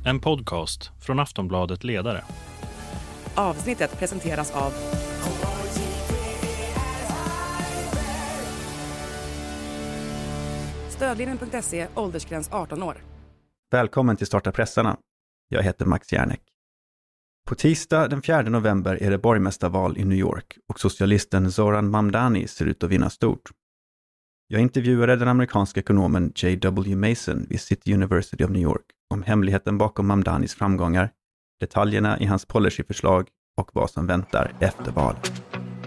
En podcast från Aftonbladet Ledare. Avsnittet presenteras av Stödlinjen.se, åldersgräns 18 år. Välkommen till Starta pressarna. Jag heter Max Järnek. På tisdag den 4 november är det borgmästarval i New York och socialisten Zoran Mamdani ser ut att vinna stort. Jag intervjuade den amerikanska ekonomen J.W. Mason vid City University of New York om hemligheten bakom Mamdanis framgångar, detaljerna i hans policyförslag och vad som väntar efter valet.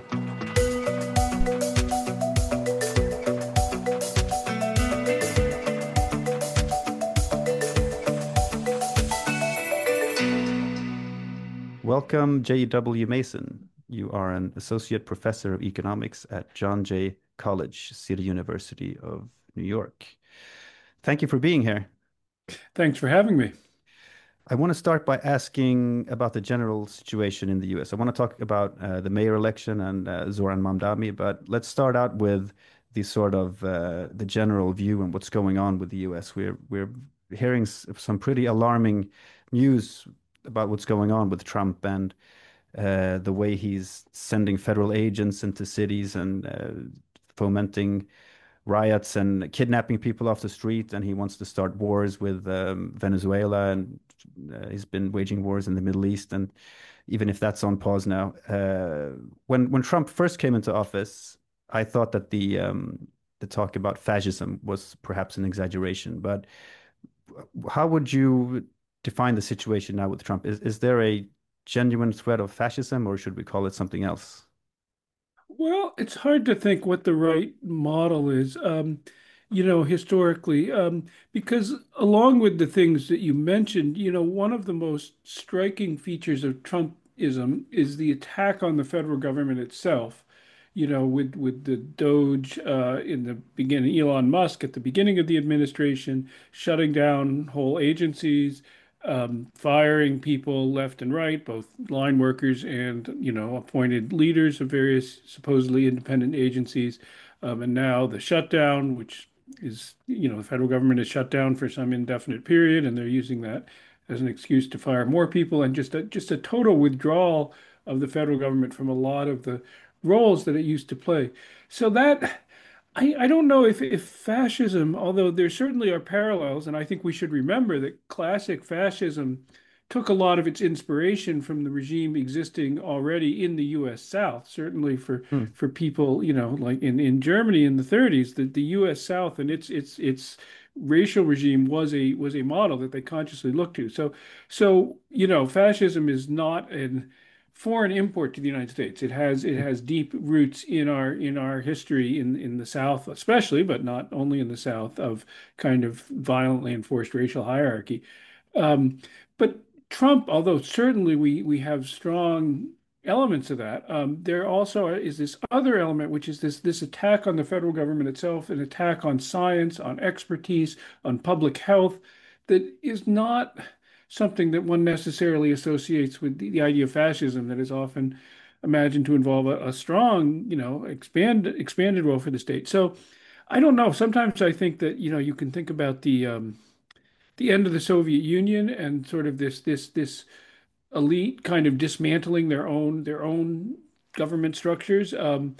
Welcome, J.W. Mason. You are an associate professor of economics at John Jay College, City University of New York. Thank you for being here. Thanks for having me. I want to start by asking about the general situation in the U.S. I want to talk about the mayor election and Zoran Mamdani, but let's start out with the sort of the general view and what's going on with the U.S. We're hearing some pretty alarming news about what's going on with Trump and the way he's sending federal agents into cities and fomenting riots and kidnapping people off the street, and he wants to start wars with Venezuela, and he's been waging wars in the Middle East, and even if that's on pause now. When Trump first came into office, I thought that the talk about fascism was perhaps an exaggeration, but how would you define the situation now with Trump? Is there a genuine threat of fascism, or should we call it something else? Well, it's hard to think what the right model is, historically, because along with the things that you mentioned, one of the most striking features of Trumpism is the attack on the federal government itself. With the Doge in the beginning, Elon Musk at the beginning of the administration, shutting down whole agencies, firing people left and right, both line workers and, appointed leaders of various supposedly independent agencies. And now the shutdown, which is, the federal government is shut down for some indefinite period, and they're using that as an excuse to fire more people, and just a total withdrawal of the federal government from a lot of the roles that it used to play. So that I don't know if fascism, although there certainly are parallels, and I think we should remember that classic fascism took a lot of its inspiration from the regime existing already in the U.S. South, certainly for people, like in Germany in the 30s, the U.S. South and its racial regime was a model that they consciously looked to. So fascism is not an foreign import to the United States. It has deep roots in our history in the South, especially, but not only in the South, of kind of violently enforced racial hierarchy. But Trump, although certainly we have strong elements of that, there also is this other element, which is this attack on the federal government itself, an attack on science, on expertise, on public health, that is not something that one necessarily associates with the idea of fascism, that is often imagined to involve a strong, expanded role for the state. So I don't know. Sometimes I think that, you can think about the end of the Soviet Union and sort of this elite kind of dismantling their own government structures.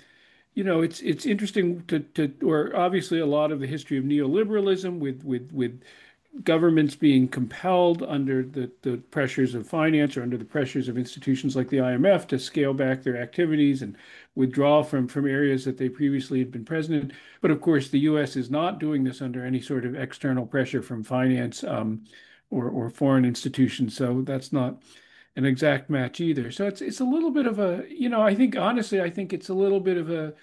It's interesting or obviously a lot of the history of neoliberalism with governments being compelled under the pressures of finance or under the pressures of institutions like the IMF to scale back their activities and withdraw from areas that they previously had been present in. But of course, the U.S. is not doing this under any sort of external pressure from finance or foreign institutions. So that's not an exact match either. So it's a little bit of a, I think it's a little bit of a,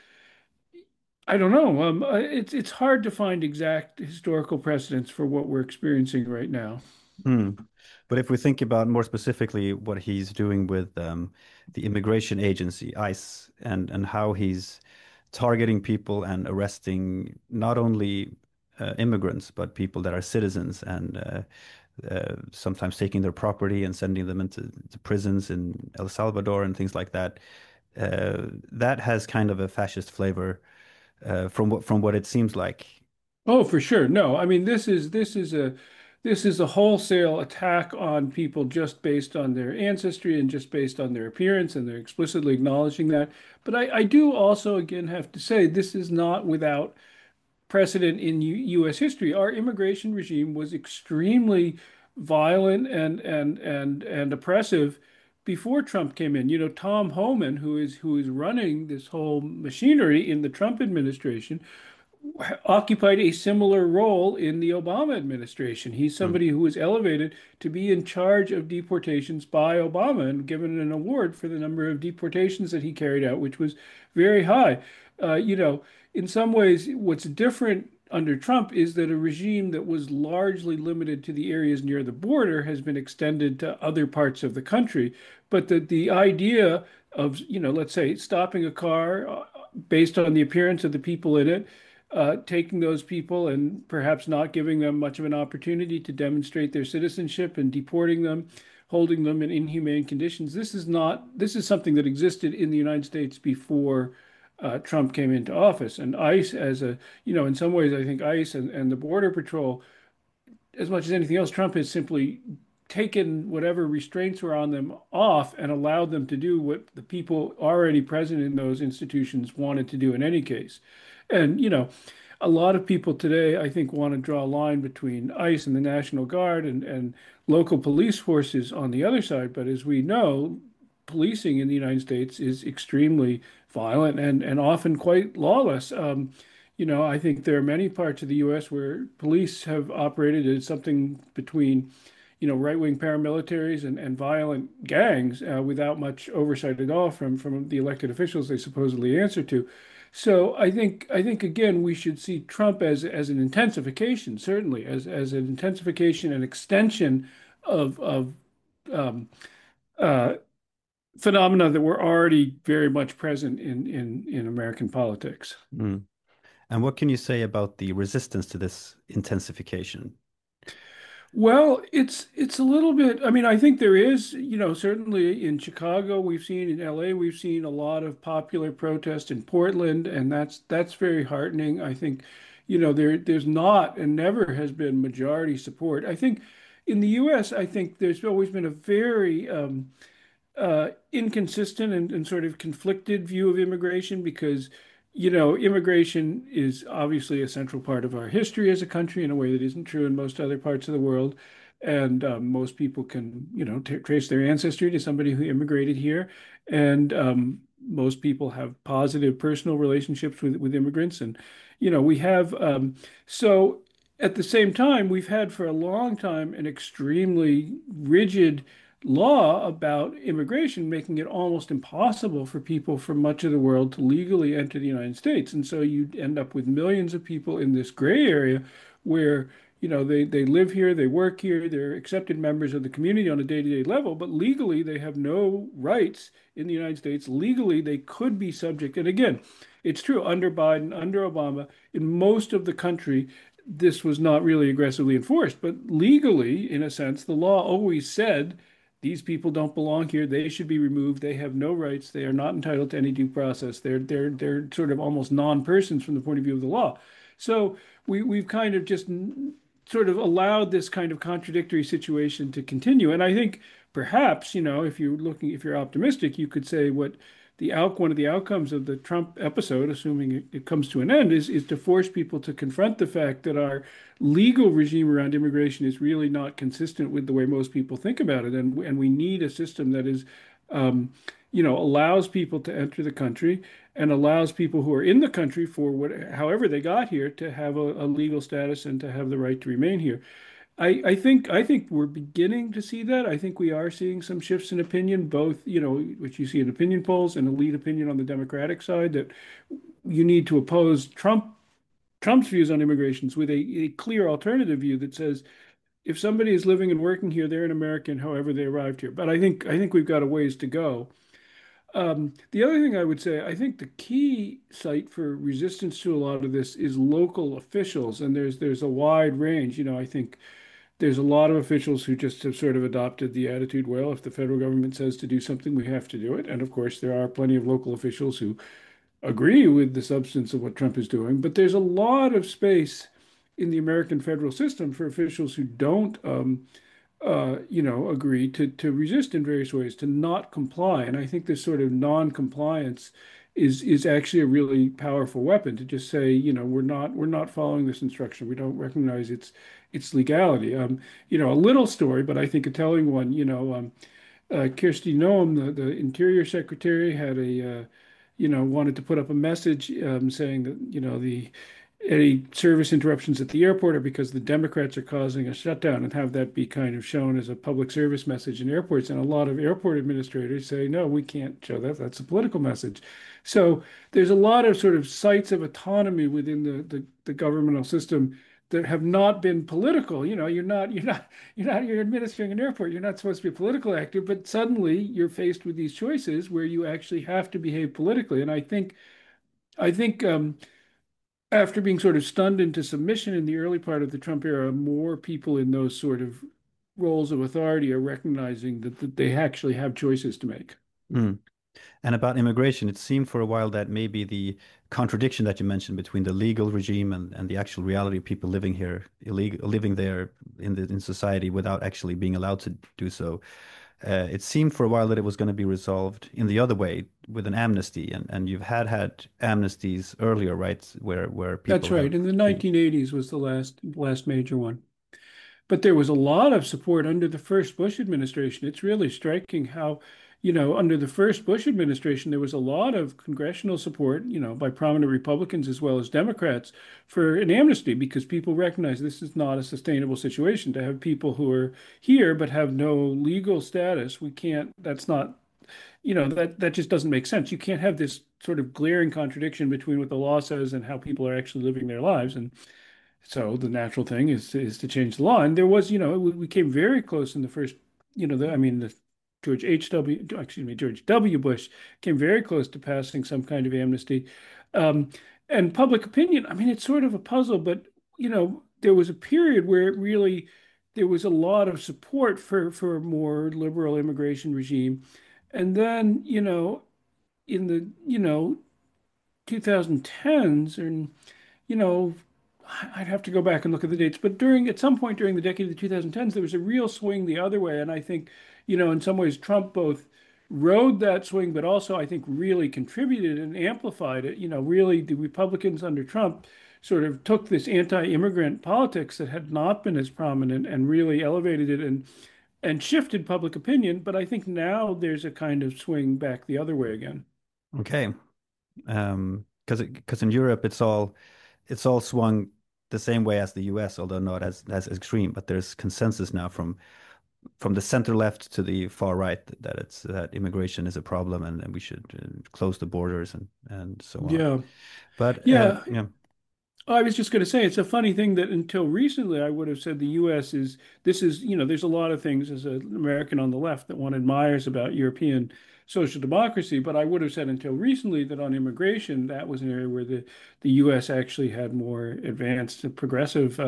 I don't know. It's hard to find exact historical precedents for what we're experiencing right now. But if we think about more specifically what he's doing with the immigration agency, ICE, and how he's targeting people and arresting not only immigrants, but people that are citizens, and sometimes taking their property and sending them into prisons in El Salvador and things like that, that has kind of a fascist flavor. From what it seems like. Oh, for sure. No, I mean this is this is a wholesale attack on people just based on their ancestry and just based on their appearance, and they're explicitly acknowledging that. But I do also, again, have to say this is not without precedent in U.S. history. Our immigration regime was extremely violent and oppressive before Trump came in. You know, Tom Homan, who is running this whole machinery in the Trump administration, occupied a similar role in the Obama administration. He's Mm. somebody who was elevated to be in charge of deportations by Obama and given an award for the number of deportations that he carried out, which was very high. You know, in some ways, what's different under Trump is that a regime that was largely limited to the areas near the border has been extended to other parts of the country. But the idea of, you know, let's say stopping a car based on the appearance of the people in it, taking those people and perhaps not giving them much of an opportunity to demonstrate their citizenship and deporting them, holding them in inhumane conditions. This is something that existed in the United States before Trump came into office. And ICE, you know, in some ways, I think ICE and the Border Patrol, as much as anything else, Trump has simply taken whatever restraints were on them off and allowed them to do what the people already present in those institutions wanted to do in any case. And, you know, a lot of people today, I think, want to draw a line between ICE and the National Guard and local police forces on the other side. But as we know, policing in the United States is extremely violent and often quite lawless. You know, I think there are many parts of the U.S. where police have operated as something between, you know, right-wing paramilitaries and violent gangs without much oversight at all from the elected officials they supposedly answer to. So I think again we should see Trump as an intensification, certainly as an intensification and extension of um, uh, phenomena that were already very much present in American politics. Mm. And what can you say about the resistance to this intensification? Well, it's a little bit. I mean, I think there is, you know, certainly in Chicago, we've seen in LA, we've seen a lot of popular protest in Portland, and that's very heartening. I think, you know, there's not and never has been majority support. I think in the US, I think there's always been a very inconsistent and sort of conflicted view of immigration because, you know, immigration is obviously a central part of our history as a country in a way that isn't true in most other parts of the world. And most people can, you know, trace their ancestry to somebody who immigrated here. And most people have positive personal relationships with immigrants. And, you know, we have, so at the same time, we've had for a long time an extremely rigid law about immigration, making it almost impossible for people from much of the world to legally enter the United States. And so you end up with millions of people in this gray area where, you know, they live here, they work here, they're accepted members of the community on a day-to-day level, but legally they have no rights in the United States. Legally, they could be subject. And again, it's true under Biden, under Obama, in most of the country, this was not really aggressively enforced. But legally, in a sense, the law always said these people don't belong here. They should be removed. They have no rights. They are not entitled to any due process. They're sort of almost non-persons from the point of view of the law. So we've kind of just sort of allowed this kind of contradictory situation to continue. And I think perhaps, you know, if you're optimistic, you could say one of the outcomes of the Trump episode, assuming it comes to an end, is to force people to confront the fact that our legal regime around immigration is really not consistent with the way most people think about it, and we need a system that is, you know, allows people to enter the country and allows people who are in the country for however they got here to have a legal status and to have the right to remain here. I think we're beginning to see that. I think we are seeing some shifts in opinion, both, you know, which you see in opinion polls and elite opinion on the Democratic side, that you need to oppose Trump's views on immigrations with a clear alternative view that says if somebody is living and working here, they're an American, however they arrived here. But I think we've got a ways to go. The other thing I would say, I think the key site for resistance to a lot of this is local officials, and there's a wide range. You know, I think there's a lot of officials who just have sort of adopted the attitude, well, if the federal government says to do something, we have to do it. And of course, there are plenty of local officials who agree with the substance of what Trump is doing, but there's a lot of space in the American federal system for officials who don't agree to resist in various ways, to not comply. And I think this sort of non-compliance is actually a really powerful weapon to just say, we're not following this instruction. We don't recognize its legality. A little story, but I think a telling one. Kirsty Noem, the Interior Secretary, had wanted to put up a message saying that, the any service interruptions at the airport are because the Democrats are causing a shutdown, and have that be kind of shown as a public service message in airports. And a lot of airport administrators say, no, we can't show that. That's a political message. So there's a lot of sort of sites of autonomy within the governmental system that have not been political. You're administering an airport. You're not supposed to be a political actor, but suddenly you're faced with these choices where you actually have to behave politically. And I think after being sort of stunned into submission in the early part of the Trump era, more people in those sort of roles of authority are recognizing that they actually have choices to make. Mm. And about immigration, it seemed for a while that maybe the contradiction that you mentioned between the legal regime and the actual reality of people living here, living there in society without actually being allowed to do so. It seemed for a while that it was going to be resolved in the other way with an amnesty, and you've had amnesties earlier, right? Where people That's right. have In the 1980s was the last major one. But there was a lot of support under the first Bush administration. It's really striking how, under the first Bush administration, there was a lot of congressional support, by prominent Republicans as well as Democrats for an amnesty, because people recognize this is not a sustainable situation to have people who are here but have no legal status. We can't, that's not, that just doesn't make sense. You can't have this sort of glaring contradiction between what the law says and how people are actually living their lives. And so the natural thing is to change the law. And there was, we came very close in the first, the George W. Bush came very close to passing some kind of amnesty. And public opinion, it's sort of a puzzle, but, there was a period where there was a lot of support for a more liberal immigration regime. And then, in the, 2010s, and, I'd have to go back and look at the dates, but at some point during the decade of the 2010s, there was a real swing the other way. And I think, in some ways, Trump both rode that swing, but also I think really contributed and amplified it. Really the Republicans under Trump sort of took this anti-immigrant politics that had not been as prominent and really elevated it and shifted public opinion. But I think now there's a kind of swing back the other way again. okay, because in Europe it's all swung the same way as the US, although not as extreme. But there's consensus now from the center left to the far right that immigration is a problem, and we should close the borders and so on. Yeah. But Yeah. yeah, I was just going to say, it's a funny thing that until recently, I would have said the U.S. there's a lot of things as an American on the left that one admires about European social democracy, but I would have said until recently that on immigration, that was an area where the U.S. actually had more advanced and progressive,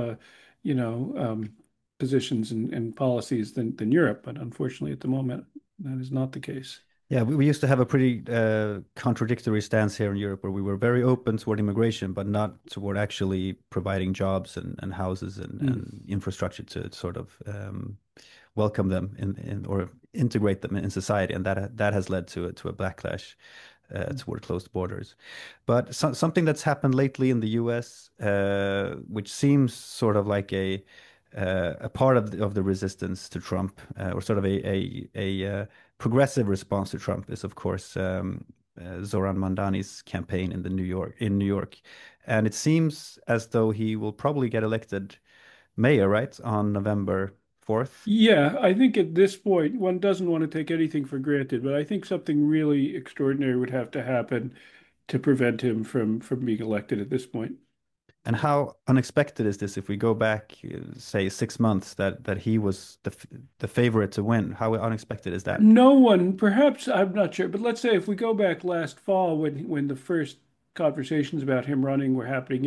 positions and policies than Europe. But unfortunately, at the moment, that is not the case. yeah, we used to have a pretty contradictory stance here in Europe, where we were very open toward immigration, but not toward actually providing jobs and houses and infrastructure to sort of welcome them in or integrate them in society, and that has led to a backlash toward closed borders. But something that's happened lately in the U.S., which seems sort of like a part of the resistance to Trump, or sort of a progressive response to Trump, is of course Zoran Mandani's campaign in New York, and it seems as though he will probably get elected mayor, right, on November 4th. Yeah, I think at this point, one doesn't want to take anything for granted, but I think something really extraordinary would have to happen to prevent him from being elected at this point. And how unexpected is this if we go back, say, 6 months, that he was the favorite to win? How unexpected is that? No one, perhaps, I'm not sure, but let's say if we go back last fall when the first conversations about him running were happening,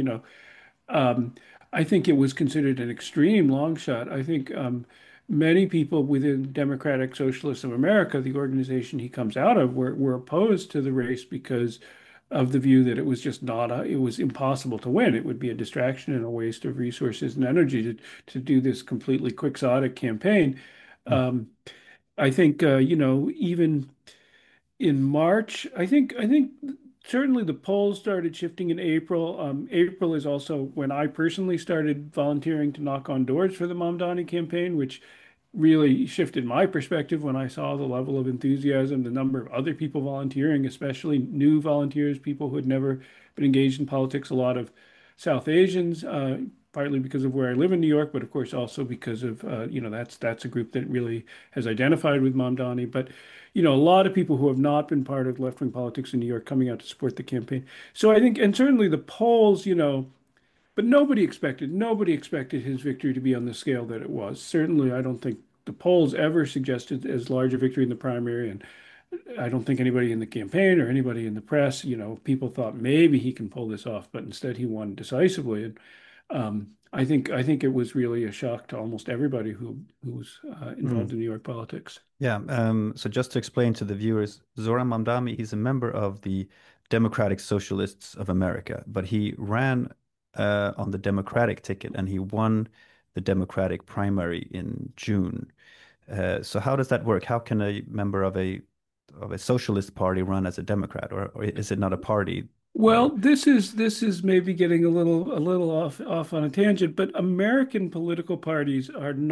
I think it was considered an extreme long shot. I think many people within Democratic Socialists of America, the organization he comes out of, were opposed to the race because of the view that it was just not it was impossible to win. It would be a distraction and a waste of resources and energy to do this completely quixotic campaign. Mm. Um, I think even in March, I think certainly the polls started shifting in April. April is also when I personally started volunteering to knock on doors for the Mamdani campaign, which really shifted my perspective when I saw the level of enthusiasm, the number of other people volunteering, especially new volunteers, people who had never been engaged in politics, a lot of South Asians, partly because of where I live in New York, but of course also because of that's a group that really has identified with Mamdani. But a lot of people who have not been part of left-wing politics in New York coming out to support the campaign. So I think, and certainly the polls, but nobody expected his victory to be on the scale that it was. Certainly, I don't think the polls ever suggested as large a victory in the primary, and I don't think anybody in the campaign or anybody in the press, people thought maybe he can pull this off, but instead he won decisively. And I think it was really a shock to almost everybody who was Mm. involved in New York politics. Yeah. So just to explain to the viewers, Zoran Mamdani, he's a member of the Democratic Socialists of America, but he ran on the Democratic ticket and he won the Democratic primary in June. So how does that work? How can a member of a socialist party run as a Democrat, or is it not a party? Well, this is maybe getting a little off on a tangent, but American political parties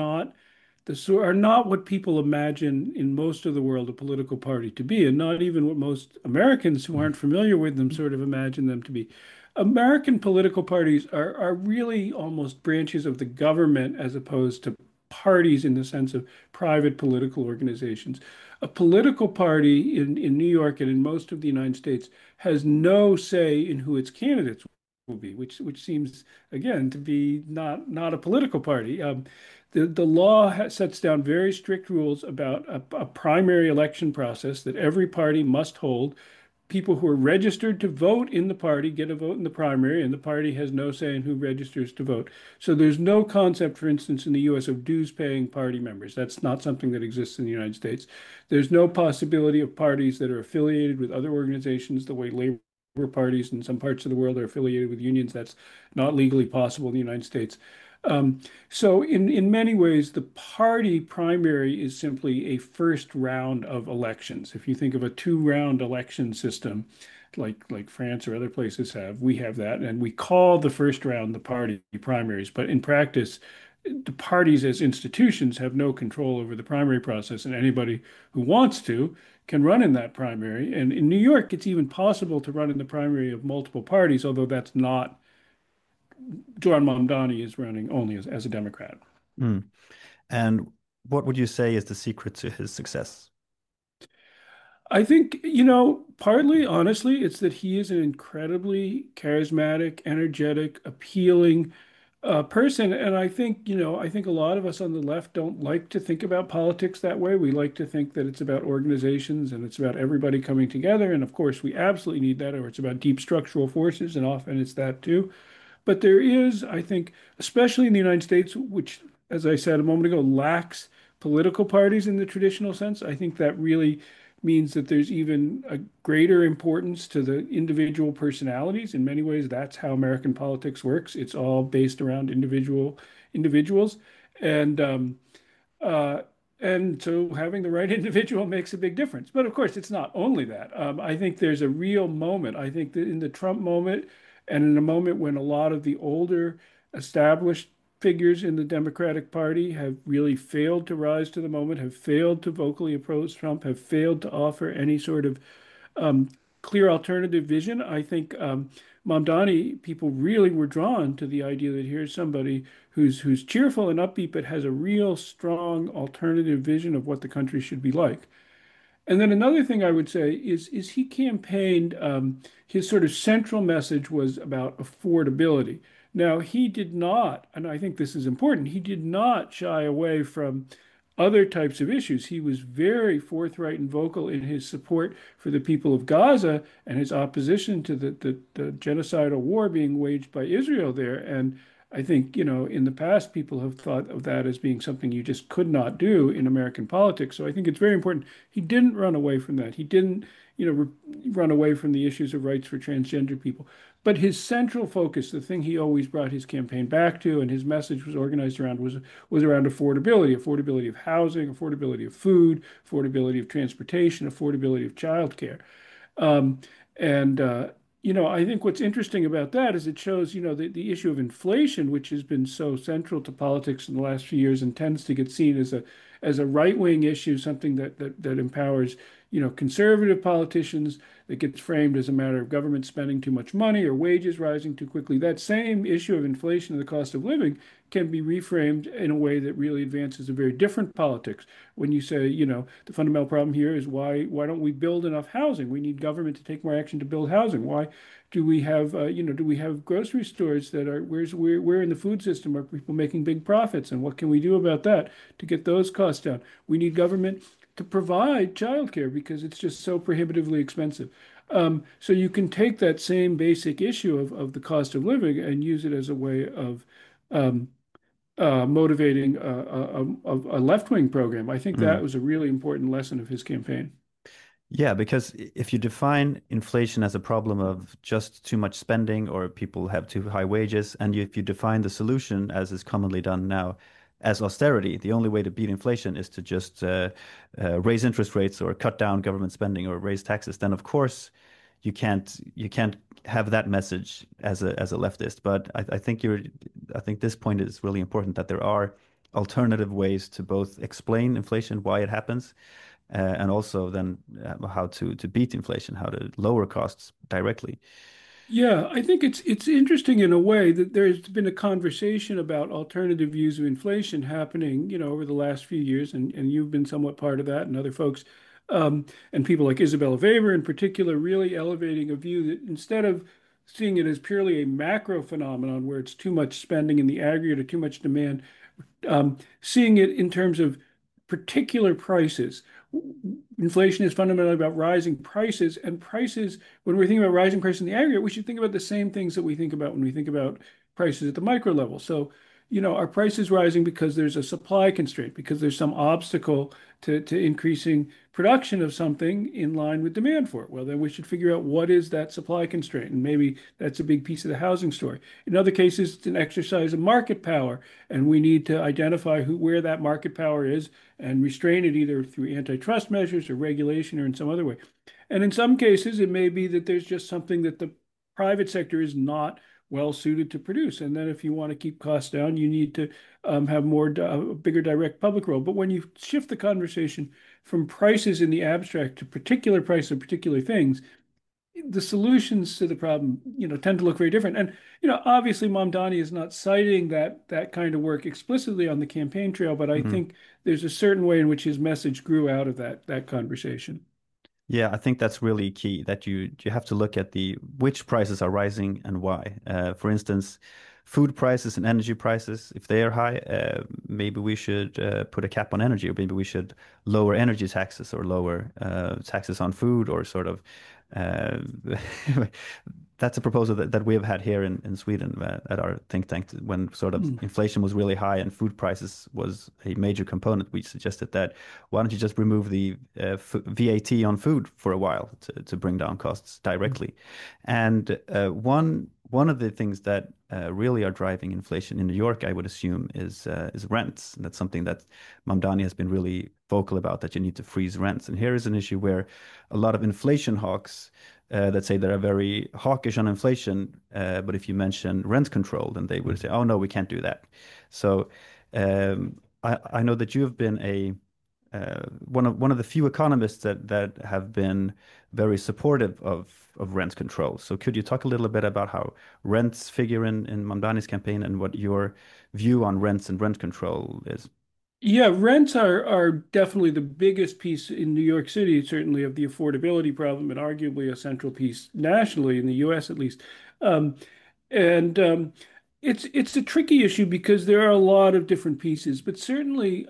are not what people imagine in most of the world a political party to be, and not even what most Americans who aren't familiar with them sort of imagine them to be. American political parties are really almost branches of the government as opposed to parties in the sense of private political organizations. A political party in New York and in most of the United States has no say in who its candidates will be, which seems again to be not a political party. The law sets down very strict rules about a primary election process that every party must hold. People who are registered to vote in the party get a vote in the primary, and the party has no say in who registers to vote. So there's no concept, for instance, in the US of dues paying party members. That's not something that exists in the United States. There's no possibility of parties that are affiliated with other organizations the way labor parties in some parts of the world are affiliated with unions. That's not legally possible in the United States. So in many ways, the party primary is simply a first round of elections. If you think of a two-round election system, like France or other places have, we have that, and we call the first round the party primaries. But in practice, the parties as institutions have no control over the primary process, and anybody who wants to can run in that primary. And in New York, it's even possible to run in the primary of multiple parties, although that's not Zoran Mamdani is running only as a Democrat. Mm. And what would you say is the secret to his success? I think, partly, honestly, it's that he is an incredibly charismatic, energetic, appealing person. And I think a lot of us on the left don't like to think about politics that way. We like to think that it's about organizations and it's about everybody coming together. And of course, we absolutely need that, or it's about deep structural forces, and often it's that too. But there is, I think, especially in the United States, which, as I said a moment ago, lacks political parties in the traditional sense. I think that really means that there's even a greater importance to the individual personalities. In many ways, that's how American politics works. It's all based around individuals, and uh, and so having the right individual makes a big difference. But of course, it's not only that. I think there's a real moment. I think that in the Trump moment and in a moment when a lot of the older established figures in the Democratic Party have really failed to rise to the moment, have failed to vocally oppose Trump, have failed to offer any sort of um, clear alternative vision. I think Mamdani, people really were drawn to the idea that here's somebody who's cheerful and upbeat, but has a real strong alternative vision of what the country should be like. And then another thing I would say is he campaigned, his sort of central message was about affordability. Now, he did not, and I think this is important, he did not shy away from other types of issues. He was very forthright and vocal in his support for the people of Gaza and his opposition to the genocidal war being waged by Israel there. And I think, in the past, people have thought of that as being something you just could not do in American politics. So I think it's very important. He didn't run away from that. He didn't, run away from the issues of rights for transgender people. But his central focus, the thing he always brought his campaign back to, and his message was organized around, was around affordability, affordability of housing, affordability of food, affordability of transportation, affordability of childcare. Um, and I think what's interesting about that is it shows, the issue of inflation, which has been so central to politics in the last few years and tends to get seen as a right-wing issue, something that empowers, conservative politicians, that gets framed as a matter of government spending too much money or wages rising too quickly. That same issue of inflation and the cost of living can be reframed in a way that really advances a very different politics. When you say, the fundamental problem here is why don't we build enough housing? We need government to take more action to build housing. Why do we have grocery stores that are where in the food system are people making big profits, and what can we do about that to get those costs down? We need government to provide childcare because it's just so prohibitively expensive. So you can take that same basic issue of the cost of living and use it as a way of um, motivating a left-wing program. I think that Mm. was a really important lesson of his campaign. Yeah, because if you define inflation as a problem of just too much spending or people have too high wages, and if you define the solution, as is commonly done now, as austerity, the only way to beat inflation is to just raise interest rates or cut down government spending or raise taxes, then of course you can't have that message as a leftist. But I think this point is really important that there are alternative ways to both explain inflation, why it happens, and also then how to beat inflation, how to lower costs directly. Yeah, I think it's interesting in a way that there's been a conversation about alternative views of inflation happening, over the last few years, and you've been somewhat part of that, and other folks, and people like Isabella Weber in particular, really elevating a view that instead of seeing it as purely a macro phenomenon where it's too much spending in the aggregate or too much demand, seeing it in terms of particular prices. Inflation is fundamentally about rising prices, and prices, when we're thinking about rising prices in the aggregate, we should think about the same things that we think about when we think about prices at the micro level. So, our price is rising because there's a supply constraint, because there's some obstacle to increasing production of something in line with demand for it. Well, then we should figure out what is that supply constraint. And maybe that's a big piece of the housing story. In other cases, it's an exercise of market power, and we need to identify where that market power is and restrain it either through antitrust measures or regulation or in some other way. And in some cases, it may be that there's just something that the private sector is not well suited to produce. And then if you want to keep costs down, you need to have a bigger direct public role. But when you shift the conversation from prices in the abstract to particular prices of particular things, the solutions to the problem, tend to look very different. And, obviously Mamdani is not citing that kind of work explicitly on the campaign trail, but I Mhm. think there's a certain way in which his message grew out of that conversation. Yeah, I think that's really key that you have to look at the which prices are rising and why. For instance, food prices and energy prices, if they are high, maybe we should put a cap on energy, or maybe we should lower energy taxes or lower taxes on food, or sort of uh, that's a proposal that we have had here in Sweden at our think tank when sort of Mm. inflation was really high and food prices was a major component. We suggested that why don't you just remove the VAT on food for a while to bring down costs directly? And one of the things that really are driving inflation in New York, I would assume, is rents. And that's something that Mamdani has been really vocal about, that you need to freeze rents. And here is an issue where a lot of inflation hawks that say they're very hawkish on inflation, but if you mention rent control, then they would say, "Oh no, we can't do that." So I know that you have been a one of the few economists that have been very supportive of rent control. So could you talk a little bit about how rents figure in Mamdani's campaign and what your view on rents and rent control is? Yeah, rents are definitely the biggest piece in New York City, certainly of the affordability problem, and arguably a central piece nationally in the U.S. at least. Um, and it's a tricky issue because there are a lot of different pieces, but certainly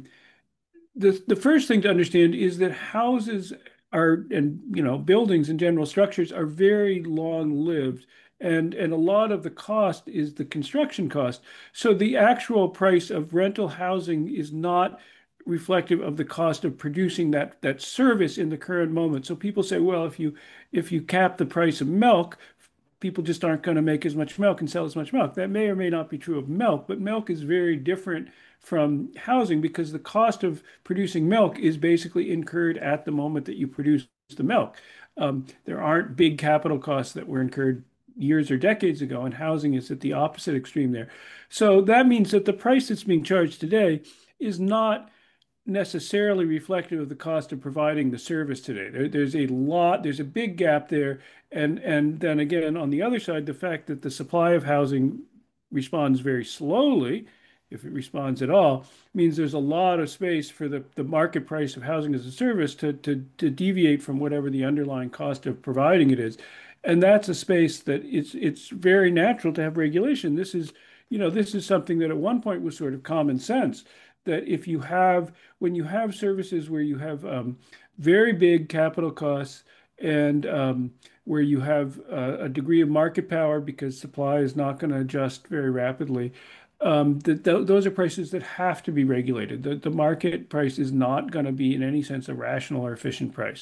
the first thing to understand is that houses are, and buildings and general structures are very long lived and a lot of the cost is the construction cost. So the actual price of rental housing is not reflective of the cost of producing that service in the current moment. So people say, well, if you cap the price of milk, people just aren't going to make as much milk and sell as much milk. That may or may not be true of milk, but milk is very different from housing because the cost of producing milk is basically incurred at the moment that you produce the milk. There aren't big capital costs that were incurred years or decades ago, and housing is at the opposite extreme there. So that means that the price that's being charged today is not necessarily reflective of the cost of providing the service today. There's a big gap there. And then again, on the other side, the fact that the supply of housing responds very slowly, if it responds at all, means there's a lot of space for the market price of housing as a service to deviate from whatever the underlying cost of providing it is. And that's a space that it's very natural to have regulation. This is something that at one point was sort of common sense that when you have services where you have very big capital costs and where you have a degree of market power because supply is not going to adjust very rapidly, those are prices that have to be regulated. The market price is not going to be in any sense a rational or efficient price.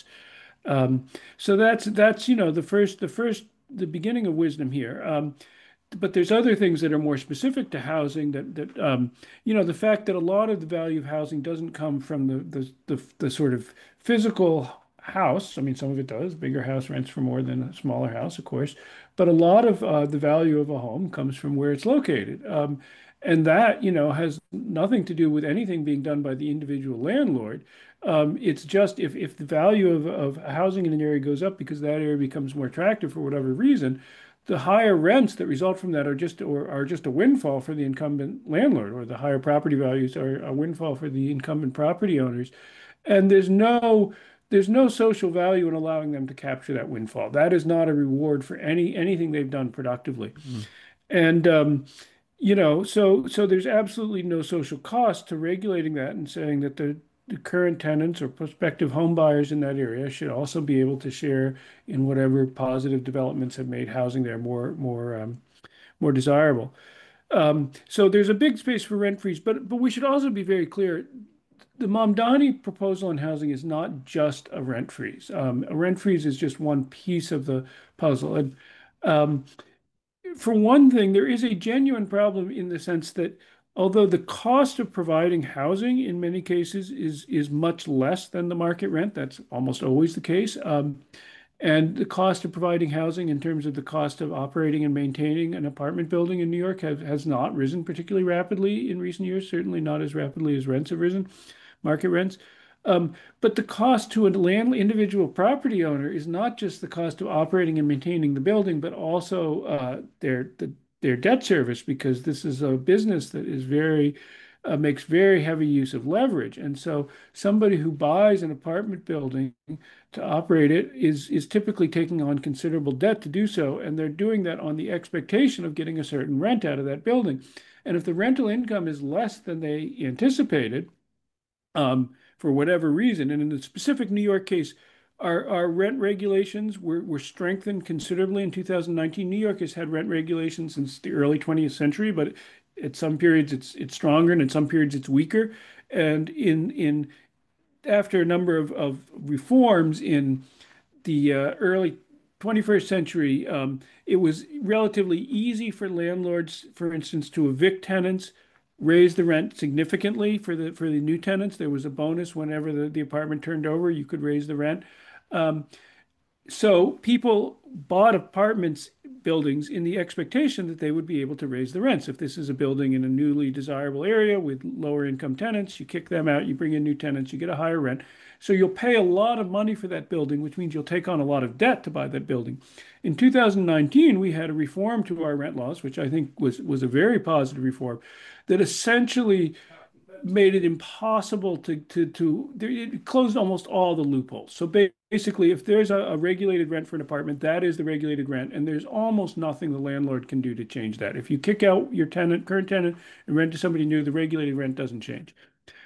So that's the beginning of wisdom here. But there's other things that are more specific to housing the fact that a lot of the value of housing doesn't come from the sort of physical house. I mean, some of it does. Bigger house rents for more than a smaller house, of course. But a lot of the value of a home comes from where it's located. And that, has nothing to do with anything being done by the individual landlord. It's just if the value of housing in an area goes up because that area becomes more attractive for whatever reason, the higher rents that result from that are just a windfall for the incumbent landlord, or the higher property values are a windfall for the incumbent property owners. And there's no social value in allowing them to capture that windfall. That is not a reward for anything they've done productively. And so there's absolutely no social cost to regulating that and saying that the current tenants or prospective home buyers in that area should also be able to share in whatever positive developments have made housing there more desirable. So there's a big space for rent freeze, but we should also be very clear. The Mamdani proposal on housing is not just a rent freeze. A rent freeze is just one piece of the puzzle. And for one thing, there is a genuine problem in the sense that although the cost of providing housing in many cases is much less than the market rent, that's almost always the case. And the cost of providing housing in terms of the cost of operating and maintaining an apartment building in New York has not risen particularly rapidly in recent years, certainly not as rapidly as rents have risen, market rents. But the cost to an individual property owner is not just the cost of operating and maintaining the building, but also their debt service, because this is a business that is makes very heavy use of leverage. And so somebody who buys an apartment building to operate it is typically taking on considerable debt to do so. And they're doing that on the expectation of getting a certain rent out of that building. And if the rental income is less than they anticipated, for whatever reason, and in the specific New York case, our rent regulations were strengthened considerably in 2019. New York has had rent regulations since the early 20th century, but at some periods it's stronger and in some periods it's weaker. And after a number of reforms in the early 21st century, it was relatively easy for landlords, for instance, to evict tenants, raise the rent significantly for the new tenants. There was a bonus whenever the apartment turned over, you could raise the rent. So people bought buildings in the expectation that they would be able to raise the rents. If this is a building in a newly desirable area with lower income tenants, you kick them out, you bring in new tenants, you get a higher rent. So you'll pay a lot of money for that building, which means you'll take on a lot of debt to buy that building. In 2019, we had a reform to our rent laws, which I think was a very positive reform, that essentially made it impossible it closed almost all the loopholes. So basically, if there's a regulated rent for an apartment, that is the regulated rent, and there's almost nothing the landlord can do to change that. If you kick out your current tenant, and rent to somebody new, the regulated rent doesn't change.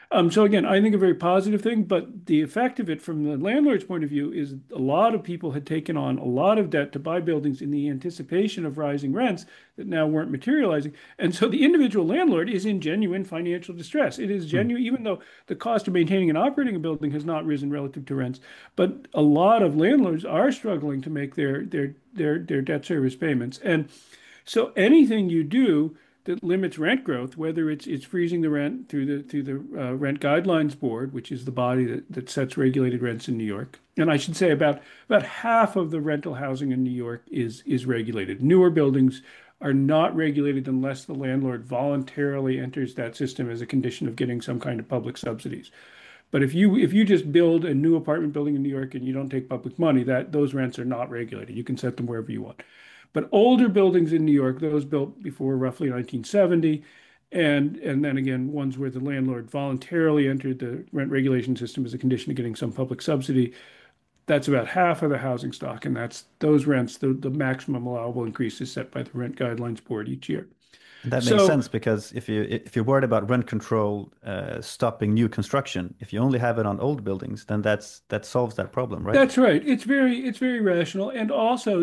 So again, I think a very positive thing, but the effect of it from the landlord's point of view is a lot of people had taken on a lot of debt to buy buildings in the anticipation of rising rents that now weren't materializing. And so the individual landlord is in genuine financial distress. It is Mm. genuine, even though the cost of maintaining and operating a building has not risen relative to rents. But a lot of landlords are struggling to make their debt service payments. And so anything you do that limits rent growth, whether it's freezing the rent through the Rent Guidelines Board, which is the body that sets regulated rents in New York. And I should say about half of the rental housing in New York is regulated. Newer buildings are not regulated unless the landlord voluntarily enters that system as a condition of getting some kind of public subsidies. But if you just build a new apartment building in New York and you don't take public money, that those rents are not regulated. You can set them wherever you want. But older buildings in New York, those built before roughly 1970, and then again, ones where the landlord voluntarily entered the rent regulation system as a condition of getting some public subsidy, that's about half of the housing stock, and that's those rents, the maximum allowable increase is set by the Rent Guidelines Board each year. And that makes So sense because if you're worried about rent control stopping new construction, if you only have it on old buildings, then that solves that problem, right? that's right. It's very rational. And also,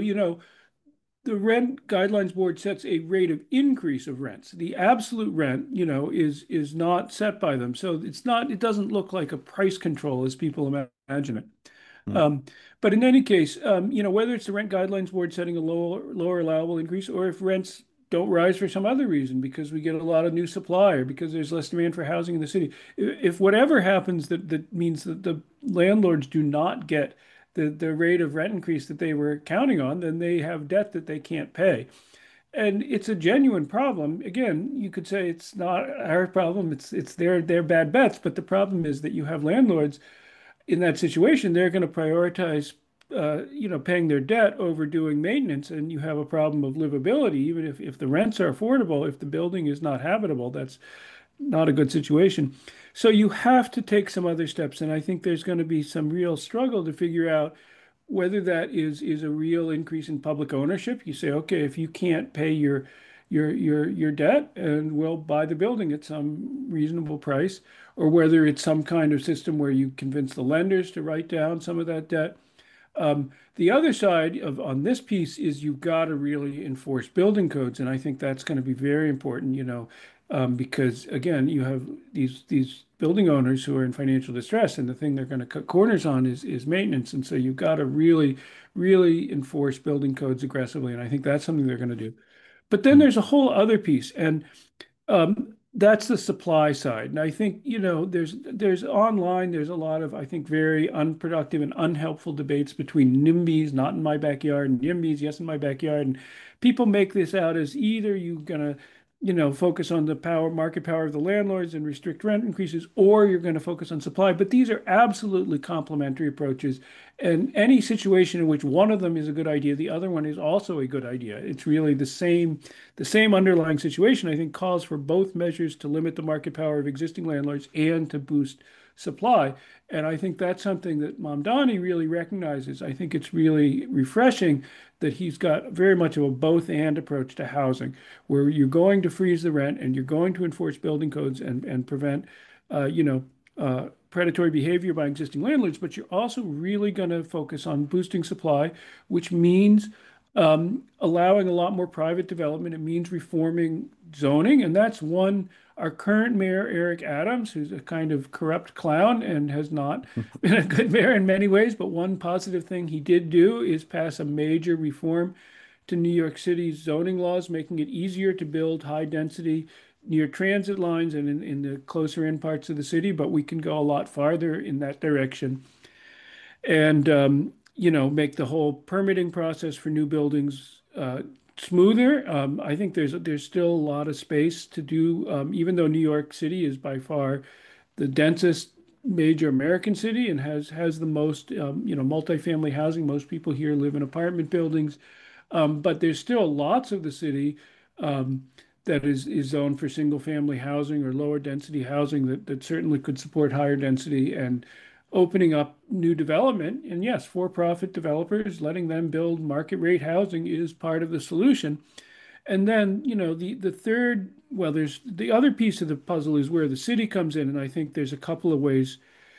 the Rent Guidelines Board sets a rate of increase of rents. The absolute rent, is not set by them. So it doesn't look like a price control as people imagine it. Mm. Um, but in any case, whether it's the Rent Guidelines Board setting a lower allowable increase, or if rents don't rise for some other reason because we get a lot of new supply or because there's less demand for housing in the city, if whatever happens that means that the landlords do not get the rate of rent increase that they were counting on, then they have debt that they can't pay. And it's a genuine problem. Again, you could say it's not our problem, it's their bad bets, but the problem is that you have landlords in that situation, they're going to prioritize, paying their debt over doing maintenance, and you have a problem of livability. Even if the rents are affordable, if the building is not habitable, that's not a good situation. So you have to take some other steps, and I think there's going to be some real struggle to figure out whether that is a real increase in public ownership. You say, okay, if you can't pay your debt, and we'll buy the building at some reasonable price, or whether it's some kind of system where you convince the lenders to write down some of that debt. The other side of on this piece is you've got to really enforce building codes, and I think that's going to be very important, because again, you have these building owners who are in financial distress, and the thing they're going to cut corners on is maintenance, and so you've got to really, really enforce building codes aggressively, and I think that's something they're going to do. But then Mm. there's a whole other piece, and that's the supply side. And I think, there's online, there's a lot of, I think, very unproductive and unhelpful debates between NIMBYs, not in my backyard, and NIMBYs, yes, in my backyard. And people make this out as either you're going to, focus on the market power of the landlords and restrict rent increases, or you're going to focus on supply. But these are absolutely complementary approaches. And any situation in which one of them is a good idea, the other one is also a good idea. It's really the same underlying situation, I think, calls for both measures to limit the market power of existing landlords and to boost supply. And I think that's something that Mamdani really recognizes. I think it's really refreshing that he's got very much of a both and approach to housing, where you're going to freeze the rent and you're going to enforce building codes and prevent, predatory behavior by existing landlords, but you're also really going to focus on boosting supply, which means allowing a lot more private development. It means reforming zoning, and that's one. Our current mayor, Eric Adams, who's a kind of corrupt clown and has not been a good mayor in many ways, but one positive thing he did do is pass a major reform to New York City's zoning laws, making it easier to build high density near transit lines and in the closer in parts of the city, but we can go a lot farther in that direction. And make the whole permitting process for new buildings smoother. I think there's still a lot of space to do, even though New York City is by far the densest major American city and has the most multifamily housing. Most people here live in apartment buildings, but there's still lots of the city that is zoned for single family housing or lower density housing that certainly could support higher density and opening up new development. And yes, for-profit developers, letting them build market rate housing is part of the solution. And then, the third, well, there's the other piece of the puzzle is where the city comes in. And I think there's a couple of ways.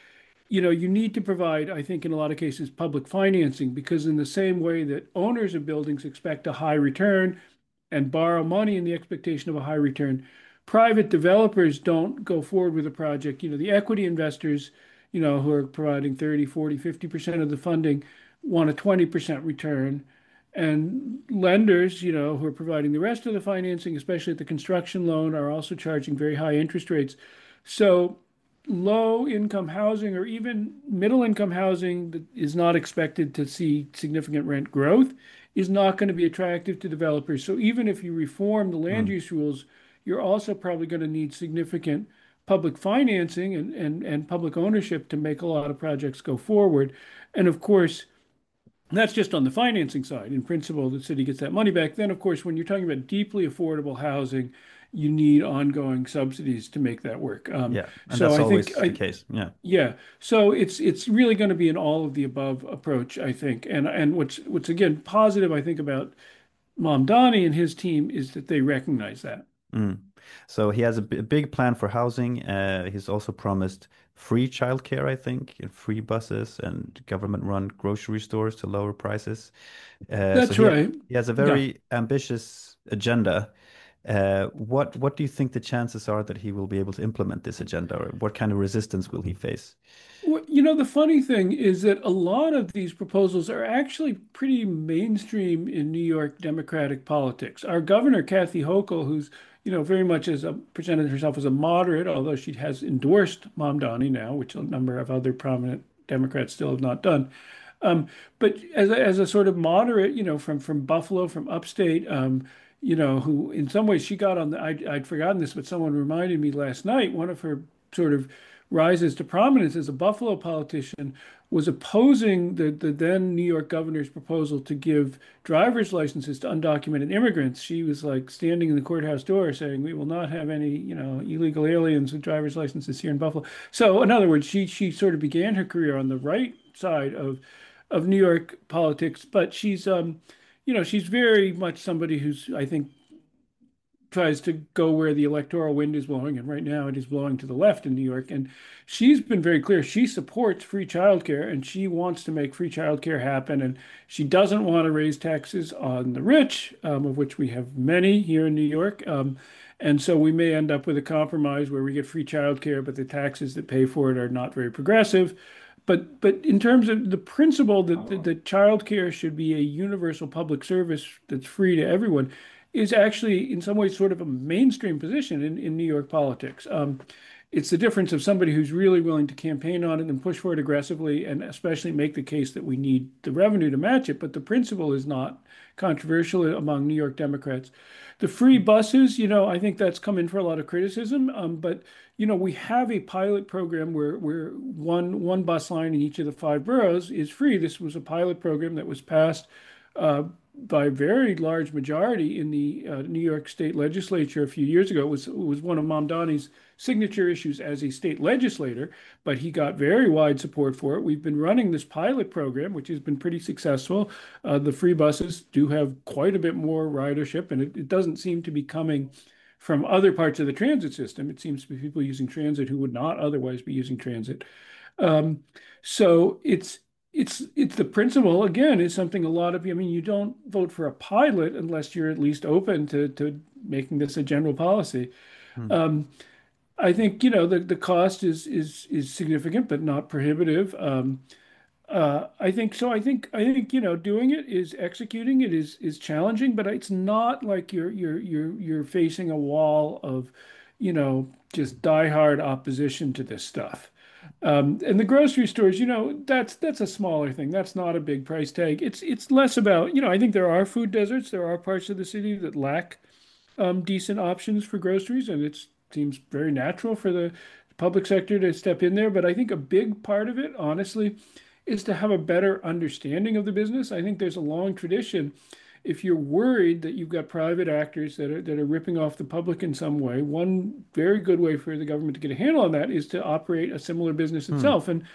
You need to provide, I think, in a lot of cases, public financing, because in the same way that owners of buildings expect a high return and borrow money in the expectation of a high return, private developers don't go forward with a project. The equity investors, who are providing 30, 40, 50% of the funding want a 20% return. And lenders, who are providing the rest of the financing, especially at the construction loan, are also charging very high interest rates. So low income housing or even middle income housing that is not expected to see significant rent growth is not going to be attractive to developers. So even if you reform the land Mm. use rules, you're also probably going to need significant public financing and public ownership to make a lot of projects go forward. And of course, that's just on the financing side. In principle, the city gets that money back. Then, of course, when you're talking about deeply affordable housing, you need ongoing subsidies to make that work. Yeah, and So that's I think, always the case. Yeah. yeah. So it's really going to be an all of the above approach, I think. And what's again positive, I think, about Mamdani and his team is that they recognize that. Mm. So he has a big plan for housing. He's also promised free childcare, I think, and free buses and government-run grocery stores to lower prices. So That's right. he has a Yeah. very ambitious agenda. What do you think the chances are that he will be able to implement this agenda, or what kind of resistance will he face? Well, the funny thing is that a lot of these proposals are actually pretty mainstream in New York Democratic politics. Our governor, Kathy Hochul, who's, very much presented herself as a moderate, although she has endorsed Mamdani now, which a number of other prominent Democrats still have not done. But as a sort of moderate, from Buffalo, from upstate, who in some ways she got on I'd forgotten this, but someone reminded me last night, one of her sort of rises to prominence as a Buffalo politician was opposing the then New York governor's proposal to give driver's licenses to undocumented immigrants. She was like standing in the courthouse door saying, "We will not have any, illegal aliens with driver's licenses here in Buffalo." So, in other words, she sort of began her career on the right side of New York politics, but she's very much somebody who's, I think, tries to go where the electoral wind is blowing, and right now it is blowing to the left in New York. And she's been very clear. She supports free childcare, and she wants to make free childcare happen. And she doesn't want to raise taxes on the rich, of which we have many here in New York. And so we may end up with a compromise where we get free childcare, but the taxes that pay for it are not very progressive. But in terms of the principle that childcare should be a universal public service that's free to everyone, is actually in some ways sort of a mainstream position in New York politics. It's the difference of somebody who's really willing to campaign on it and push for it aggressively, and especially make the case that we need the revenue to match it. But the principle is not controversial among New York Democrats. The free buses, I think that's come in for a lot of criticism. But we have a pilot program where one bus line in each of the 5 boroughs is free. This was a pilot program that was passed by a very large majority in the New York State Legislature a few years ago. It was one of Mamdani's signature issues as a state legislator, but he got very wide support for it. We've been running this pilot program, which has been pretty successful. The free buses do have quite a bit more ridership, and it doesn't seem to be coming from other parts of the transit system. It seems to be people using transit who would not otherwise be using transit. So it's the principle again is something a lot of I mean, you don't vote for a pilot unless you're at least open to making this a general policy. Hmm. I think the cost is significant but not prohibitive. I think so. I think doing it is executing it is challenging, but it's not like you're facing a wall of just diehard opposition to this stuff. And the grocery stores, that's a smaller thing. That's not a big price tag. It's less about, I think there are food deserts. There are parts of the city that lack decent options for groceries, and it seems very natural for the public sector to step in there. But I think a big part of it, honestly, is to have a better understanding of the business. I think there's a long tradition. If you're worried that you've got private actors that are ripping off the public in some way, one very good way for the government to get a handle on that is to operate a similar business Hmm. itself. And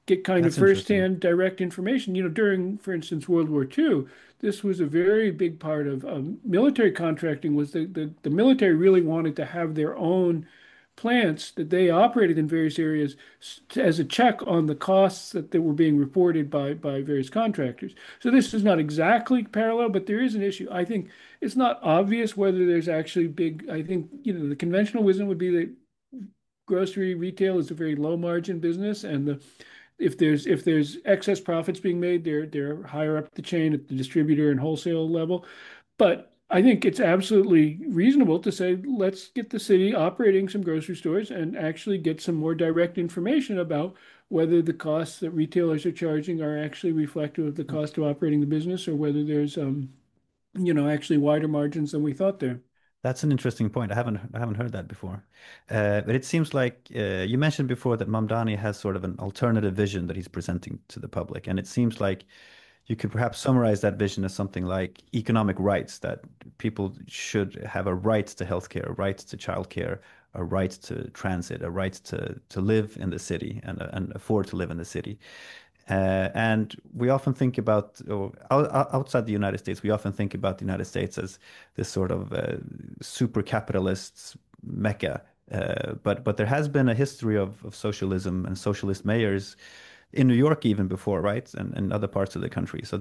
get kind of That's interesting. firsthand direct information. During, for instance, World War II, this was a very big part of military contracting was the military really wanted to have their own plants that they operated in various areas as a check on the costs that they were being reported by various contractors. So this is not exactly parallel, but there is an issue. I think it's not obvious whether there's actually big. I think, the conventional wisdom would be that grocery retail is a very low margin business, and if there's excess profits being made, they're higher up the chain at the distributor and wholesale level. But I think it's absolutely reasonable to say, let's get the city operating some grocery stores and actually get some more direct information about whether the costs that retailers are charging are actually reflective of the cost of operating the business, or whether there's actually wider margins than we thought there. That's an interesting point. I haven't heard that before. But it seems like you mentioned before that Mamdani has sort of an alternative vision that he's presenting to the public, and it seems like you could perhaps summarize that vision as something like economic rights, that people should have a right to healthcare, a right to childcare, a right to transit, a right to live in the city and afford to live in the city. And we often think about, or outside the United States, we often think about the United States as this sort of super capitalist mecca. But there has been a history of socialism and socialist mayors in New York even before, right? And other parts of the country. So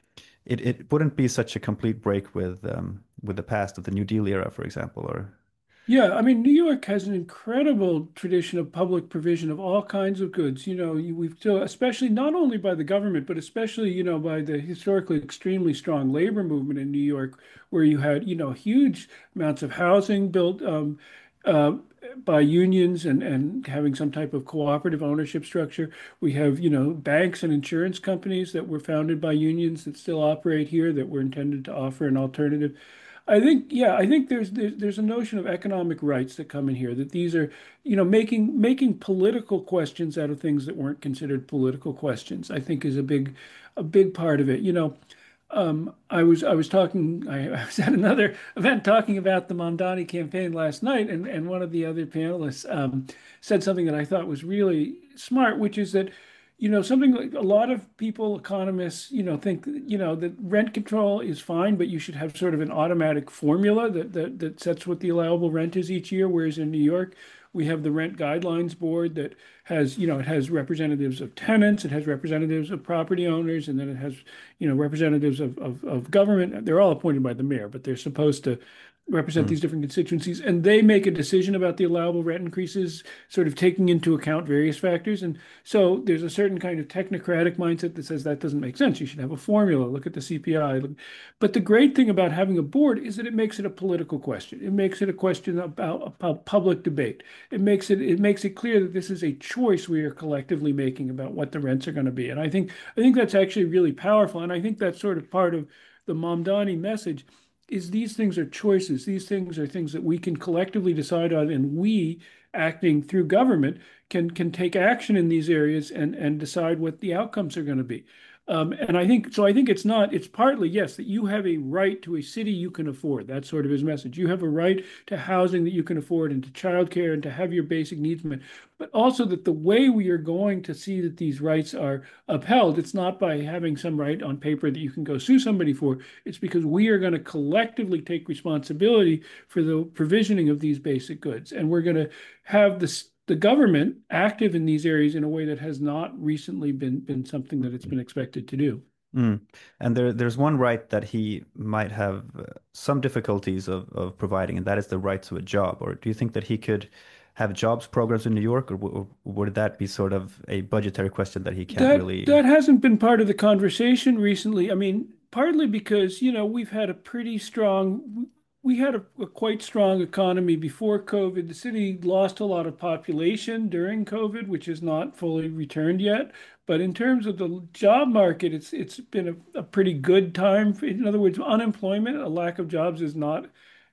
it wouldn't be such a complete break with the past of the New Deal era, for example, or Yeah, I mean, New York has an incredible tradition of public provision of all kinds of goods. We've still, especially not only by the government, but especially, by the historically extremely strong labor movement in New York, where you had, huge amounts of housing built uh, by unions and having some type of cooperative ownership structure. We have, banks and insurance companies that were founded by unions that still operate here that were intended to offer an alternative. I think there's a notion of economic rights that come in here, that these are, making political questions out of things that weren't considered political questions, I think is a big part of it. I was at another event talking about the Mamdani campaign last night, and one of the other panelists said something that I thought was really smart, which is that, something like a lot of people, economists, think, that rent control is fine, but you should have sort of an automatic formula that sets what the allowable rent is each year. Whereas in New York, we have the Rent Guidelines Board that has, it has representatives of tenants, it has representatives of property owners, and then it has, representatives of government. They're all appointed by the mayor, but they're supposed to represent mm, these different constituencies, and they make a decision about the allowable rent increases, sort of taking into account various factors. And so there's a certain kind of technocratic mindset that says that doesn't make sense. You should have a formula, look at the CPI. But the great thing about having a board is that it makes it a political question. It makes it a question about public debate. It makes it clear that this is a choice we are collectively making about what the rents are going to be. And I think that's actually really powerful. And I think that's sort of part of the Mamdani message is these things are choices. These things are things that we can collectively decide on, and we, acting through government, can take action in these areas and decide what the outcomes are going to be. And I think so. I think it's partly, yes, that you have a right to a city you can afford. That's sort of his message. You have a right to housing that you can afford and to childcare and to have your basic needs met. But also that the way we are going to see that these rights are upheld, it's not by having some right on paper that you can go sue somebody for. It's because we are going to collectively take responsibility for the provisioning of these basic goods. And we're going to have the government active in these areas in a way that has not recently been something that it's been expected to do. mm. And there's one right that he might have some difficulties of providing, and that is the right to a job. Or do you think that he could have jobs programs in New York, or would that be sort of a budgetary question that he can't really? That hasn't been part of the conversation recently. I mean, partly because, we had a quite strong economy before COVID. The city lost a lot of population during COVID, which is not fully returned yet. But in terms of the job market, it's been a pretty good time. In other words, unemployment, a lack of jobs is not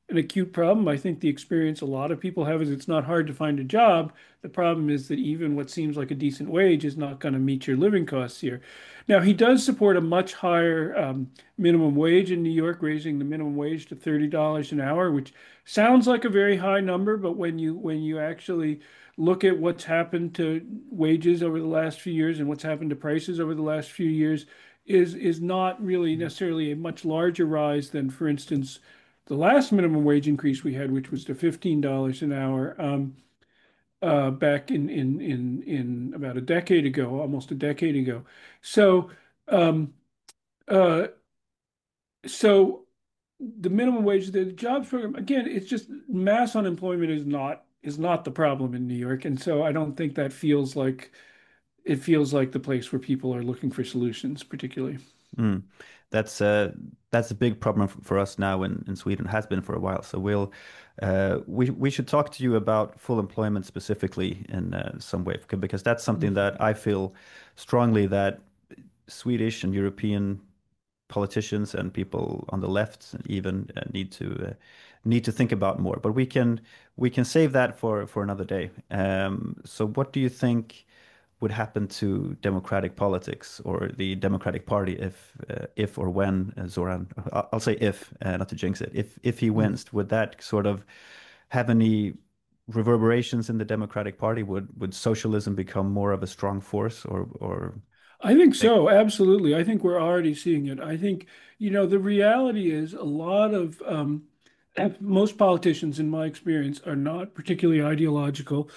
an acute problem. I think the experience a lot of people have is it's not hard to find a job. The problem is that even what seems like a decent wage is not going to meet your living costs here. Now, he does support a much higher minimum wage in New York, raising the minimum wage to $30 an hour, which sounds like a very high number, but when you actually look at what's happened to wages over the last few years and what's happened to prices over the last few years, is not really necessarily a much larger rise than, for instance, the last minimum wage increase we had, which was to $15 an hour, back in about a decade ago, almost a decade ago. So, um, uh, so the minimum wage, the jobs program, again, it's just mass unemployment is not the problem in New York, and so I don't think that feels like the place where people are looking for solutions, particularly. Mm. That's a big problem for us now in Sweden, has been for a while. So we should talk to you about full employment specifically in some way, because that's something that I feel strongly that Swedish and European politicians and people on the left even need to think about more. But we can save that for another day. So what do you think would happen to democratic politics or the Democratic Party if or when Zoran, I'll say if, not to jinx it, if he wins, would that sort of have any reverberations in the Democratic Party? Would socialism become more of a strong force or I think so, absolutely. I think we're already seeing it. I think, the reality is a lot of most politicians, in my experience, are not particularly ideological.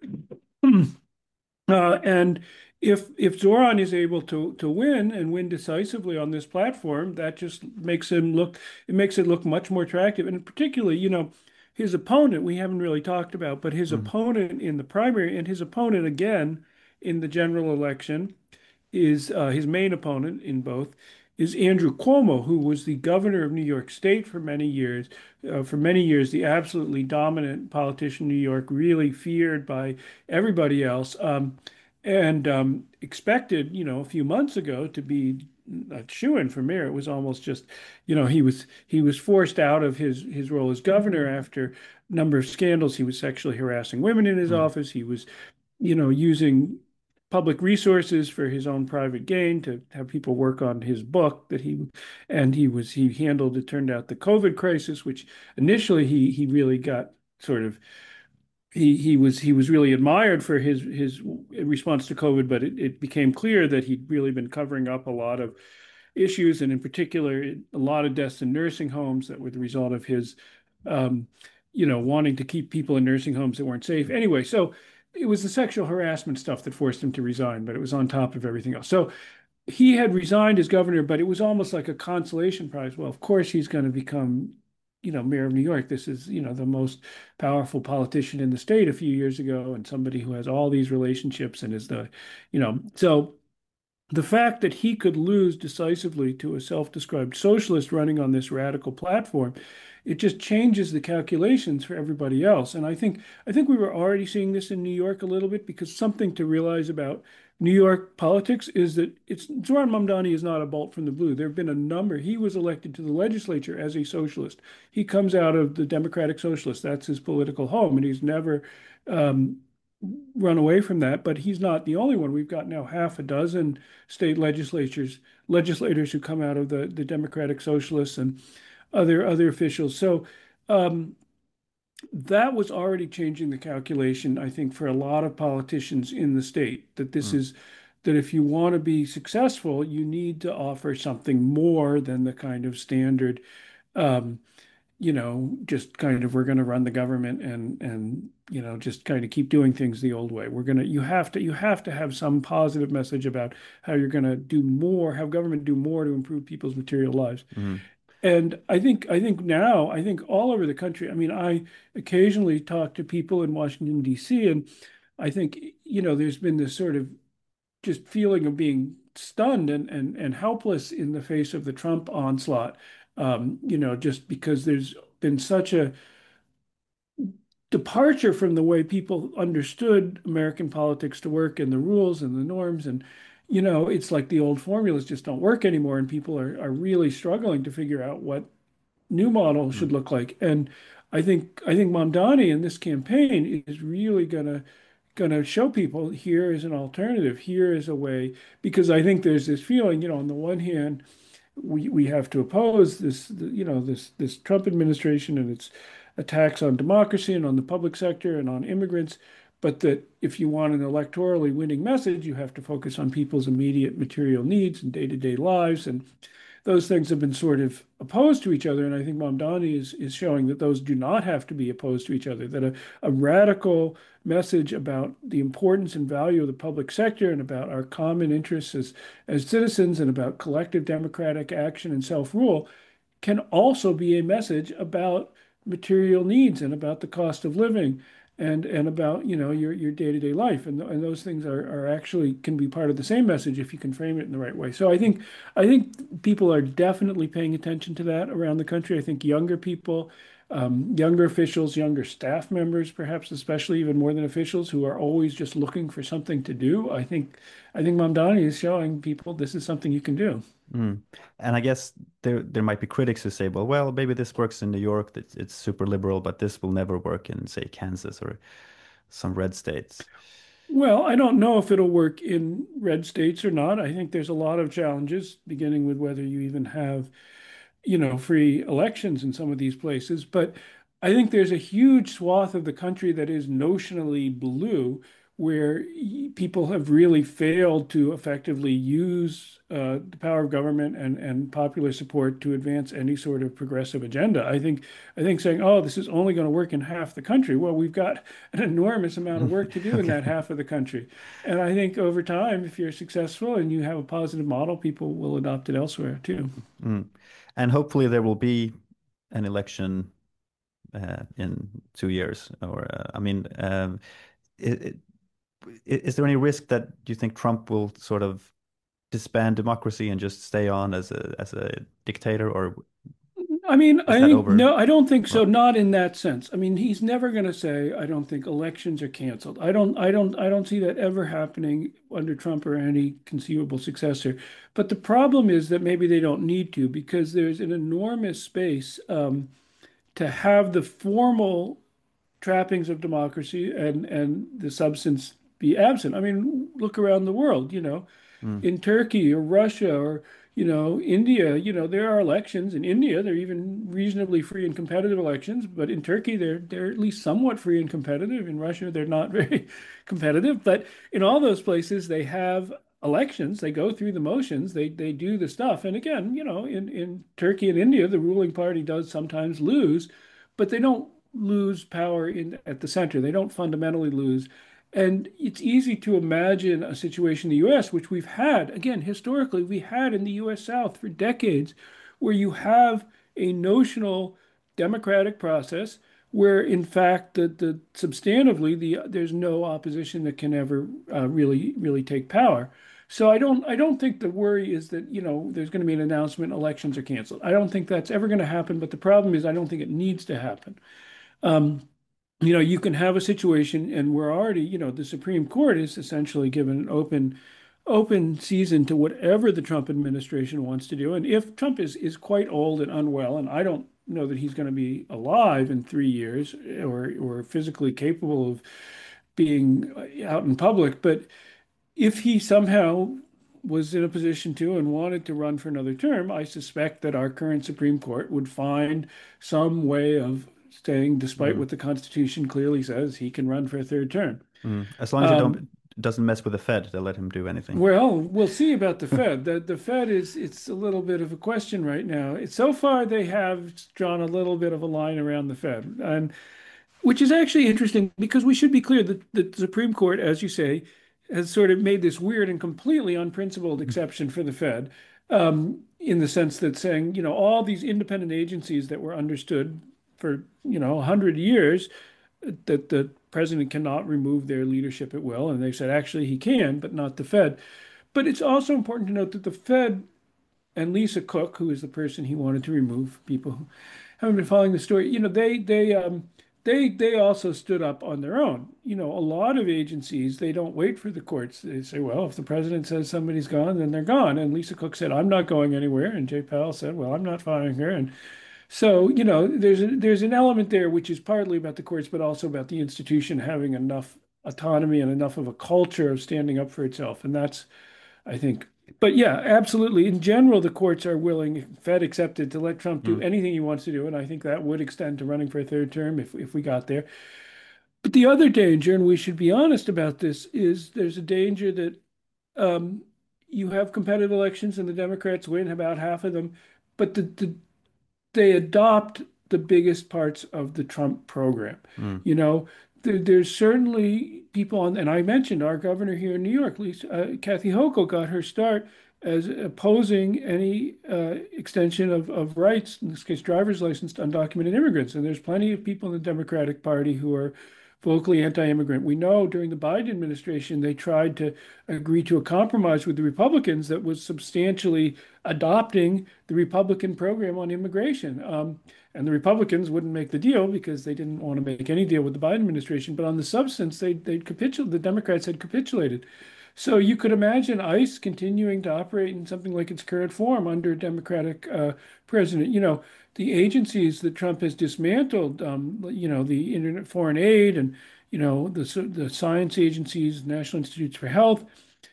And if Zoran is able to win and win decisively on this platform, that just makes it look much more attractive. And particularly, his opponent, we haven't really talked about, but his Mm, opponent in the primary and his opponent again in the general election is his main opponent in both is Andrew Cuomo, who was the governor of New York State for many years. For many years, the absolutely dominant politician in New York, really feared by everybody else, and expected, a few months ago to be a shoo-in for mayor. It was almost just, he was forced out of his role as governor after a number of scandals. He was sexually harassing women in his mm, office. He was using public resources for his own private gain to have people work on his book that he handled, it turned out, the COVID crisis, which initially he really got sort of he was really admired for his response to COVID, but it became clear that he'd really been covering up a lot of issues, and in particular, a lot of deaths in nursing homes that were the result of his, um, wanting to keep people in nursing homes that weren't safe. Anyway, so it was the sexual harassment stuff that forced him to resign, but it was on top of everything else. So he had resigned as governor, but it was almost like a consolation prize. Well, of course, he's going to become, mayor of New York. This is, the most powerful politician in the state a few years ago, and somebody who has all these relationships and is so the fact that he could lose decisively to a self-described socialist running on this radical platform, it just changes the calculations for everybody else. And I think we were already seeing this in New York a little bit, because something to realize about New York politics is that Zoran Mamdani is not a bolt from the blue. There have been a number. He was elected to the legislature as a socialist. He comes out of the Democratic Socialists. That's his political home, and he's never um, run away from that. But he's not the only one. We've got now half a dozen state legislators who come out of the Democratic Socialists and other officials. So um, that was already changing the calculation, I think, for a lot of politicians in the state, mm, that if you want to be successful, you need to offer something more than the kind of standard, um, just kind of, we're going to run the government and just kind of keep doing things the old way. You have to have some positive message about how you're going to do more, have government do more to improve people's material lives. mm, And I think all over the country. I mean, I occasionally talk to people in Washington, D.C., and I think, there's been this sort of just feeling of being stunned and helpless in the face of the Trump onslaught. Just because there's been such a departure from the way people understood American politics to work, and the rules and the norms. And, it's like the old formulas just don't work anymore. And people are really struggling to figure out new model Mm, should look like. And I think Mamdani in this campaign is really gonna show people here is an alternative, here is a way, because I think there's this feeling, on the one hand, we have to oppose this Trump administration and its attacks on democracy and on the public sector and on immigrants, but that if you want an electorally winning message, you have to focus on people's immediate material needs and day-to-day lives, and those things have been sort of opposed to each other. And I think Mamdani is showing that those do not have to be opposed to each other, that a radical message about the importance and value of the public sector and about our common interests as citizens and about collective democratic action and self-rule can also be a message about material needs and about the cost of living and about your day-to-day life, and those things are actually can be part of the same message if you can frame it in the right way. So I think people are definitely paying attention to that around the country. I think younger people, younger officials, younger staff members, perhaps especially even more than officials who are always just looking for something to do. I think Mamdani is showing people this is something you can do. mm. And I guess there might be critics who say, well, maybe this works in New York, that it's super liberal, but this will never work in, say, Kansas or some red states. Well, I don't know if it'll work in red states or not. I think there's a lot of challenges, beginning with whether you even have free elections in some of these places. But I think there's a huge swath of the country that is notionally blue, where people have really failed to effectively use the power of government and popular support to advance any sort of progressive agenda. I think saying, oh, this is only going to work in half the country. Well, we've got an enormous amount of work to do in Okay. that half of the country. And I think over time, if you're successful and you have a positive model, people will adopt it elsewhere too. Mm. And hopefully there will be an election in 2 years. Or I mean, i- is there any risk that you think Trump will sort of disband democracy and just stay on as a dictator, or I mean, is I that think over? no, I don't think so. Well, Not in that sense. I mean, he's never going to say, "I don't think elections are canceled." I don't see that ever happening under Trump or any conceivable successor. But the problem is that maybe they don't need to because there's an enormous space to have the formal trappings of democracy and the substance be absent. I mean, look around the world. mm, In Turkey or Russia or India, there are elections. In India, they're even reasonably free and competitive elections, but in Turkey, they're at least somewhat free and competitive. In Russia, they're not very competitive. But in all those places, they have elections. They go through the motions. They do the stuff. And again, in Turkey and India, the ruling party does sometimes lose, but they don't lose power in at the center. They don't fundamentally lose. And it's easy to imagine a situation in the US, which we've had, again, historically, we had in the US South for decades, where you have a notional democratic process where, in fact, the substantively, there's no opposition that can ever really take power. So I don't think the worry is that, there's going to be an announcement, elections are canceled. I don't think that's ever going to happen, but the problem is I don't think it needs to happen. Um, you can have a situation, and we're already, the Supreme Court is essentially given an open season to whatever the Trump administration wants to do. And if Trump is quite old and unwell, and I don't know that he's going to be alive in 3 years or physically capable of being out in public, but if he somehow was in a position to and wanted to run for another term, I suspect that our current Supreme Court would find some way of saying, despite mm, what the Constitution clearly says, he can run for a third term. as long as it Um, don't doesn't mess with the Fed, they'll let him do anything. well, we'll see about the Fed. The Fed it's a little bit of a question right now. So far, they have drawn a little bit of a line around the Fed, and which is actually interesting because we should be clear that the Supreme Court, as you say, has sort of made this weird and completely unprincipled exception for the Fed, in the sense that saying, all these independent agencies that were understood for, 100 years that the president cannot remove their leadership at will. And they said, actually, he can, but not the Fed. But it's also important to note that the Fed and Lisa Cook, who is the person he wanted to remove, people who haven't been following the story, they also stood up on their own. A lot of agencies, they don't wait for the courts. They say, well, if the president says somebody's gone, then they're gone. And Lisa Cook said, I'm not going anywhere. And Jay Powell said, well, I'm not firing her. And So, there's an element there which is partly about the courts, but also about the institution having enough autonomy and enough of a culture of standing up for itself. And that's, I think, but yeah, absolutely. In general, the courts are willing, Fed accepted, to let Trump do Mm, anything he wants to do. And I think that would extend to running for a third term if we got there. But the other danger, and we should be honest about this, is there's a danger that um, you have competitive elections and the Democrats win about half of them, but they adopt the biggest parts of the Trump program. mm, You know, there's certainly people on, and I mentioned our governor here in New York, Lisa, Kathy Hochul got her start as opposing any extension of rights, in this case, driver's license to undocumented immigrants. And there's plenty of people in the Democratic Party who are vocally anti-immigrant. We know during the Biden administration, they tried to agree to a compromise with the Republicans that was substantially adopting the Republican program on immigration. And the Republicans wouldn't make the deal because they didn't want to make any deal with the Biden administration. But on the substance, they'd capitulated. The Democrats had capitulated. So you could imagine ICE continuing to operate in something like its current form under a Democratic president. The agencies that Trump has dismantled, the Internet Foreign Aid and, the science agencies, National Institutes for Health,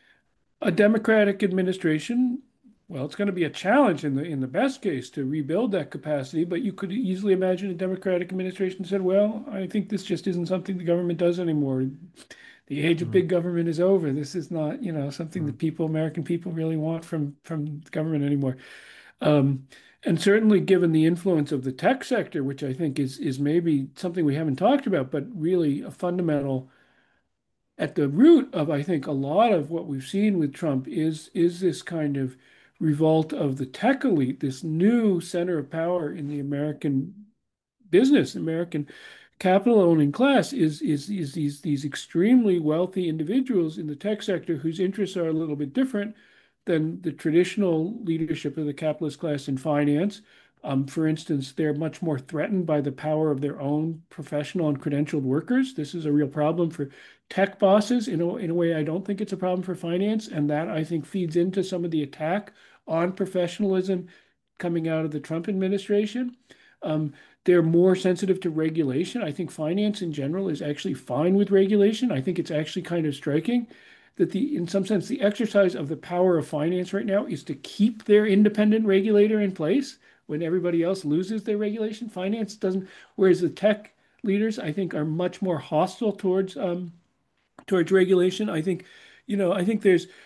a Democratic administration, well, it's going to be a challenge in the best case to rebuild that capacity, but you could easily imagine a Democratic administration said, well, I think this just isn't something the government does anymore. The age of mm, big government is over. This is not, something mm, that American people really want from government anymore. Um, and certainly given the influence of the tech sector, which I think is maybe something we haven't talked about, but really a fundamental at the root of, I think, a lot of what we've seen with Trump is this kind of revolt of the tech elite, this new center of power in the American business, American capital owning class is these extremely wealthy individuals in the tech sector whose interests are a little bit different than the traditional leadership of the capitalist class in finance. For instance, they're much more threatened by the power of their own professional and credentialed workers. This is a real problem for tech bosses. In a way, I don't think it's a problem for finance. And that, I think, feeds into some of the attack on professionalism coming out of the Trump administration. Um, they're more sensitive to regulation. I think finance in general is actually fine with regulation. I think it's actually kind of striking that in some sense, the exercise of the power of finance right now is to keep their independent regulator in place when everybody else loses their regulation. Finance doesn't, whereas the tech leaders, I think, are much more hostile towards regulation. I think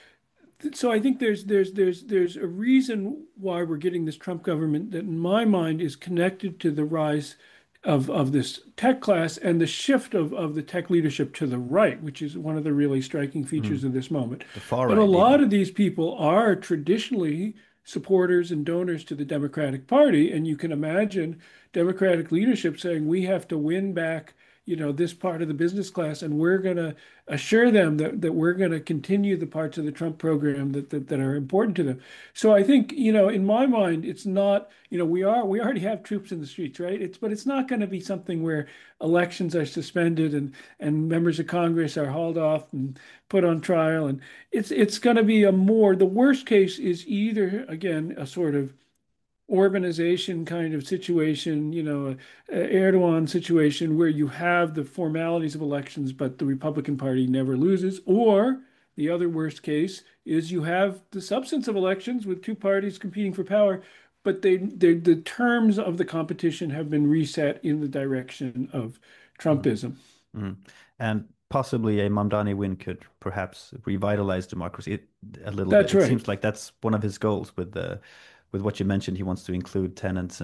there's a reason why we're getting this Trump government that, in my mind, is connected to the rise of this tech class and the shift of the tech leadership to the right, which is one of the really striking mm. features of this moment. The far But a right, lot even. of these people are traditionally supporters and donors to the Democratic Party, and you can imagine Democratic leadership saying, we have to win back, this part of the business class, and we're going to assure them that we're going to continue the parts of the Trump program that are important to them. So I think, in my mind, it's not, we already have troops in the streets, right? But it's not going to be something where elections are suspended and members of Congress are hauled off and put on trial. And it's going to be the worst case is either, again, a sort of Urbanization kind of situation, Erdogan situation where you have the formalities of elections, but the Republican Party never loses. Or the other worst case is you have the substance of elections with two parties competing for power, but the terms of the competition have been reset in the direction of Mm, Trumpism. mm. And possibly a Mamdani win could perhaps revitalize democracy a little bit. That's It right. seems like that's one of his goals with what you mentioned. He wants to include tenants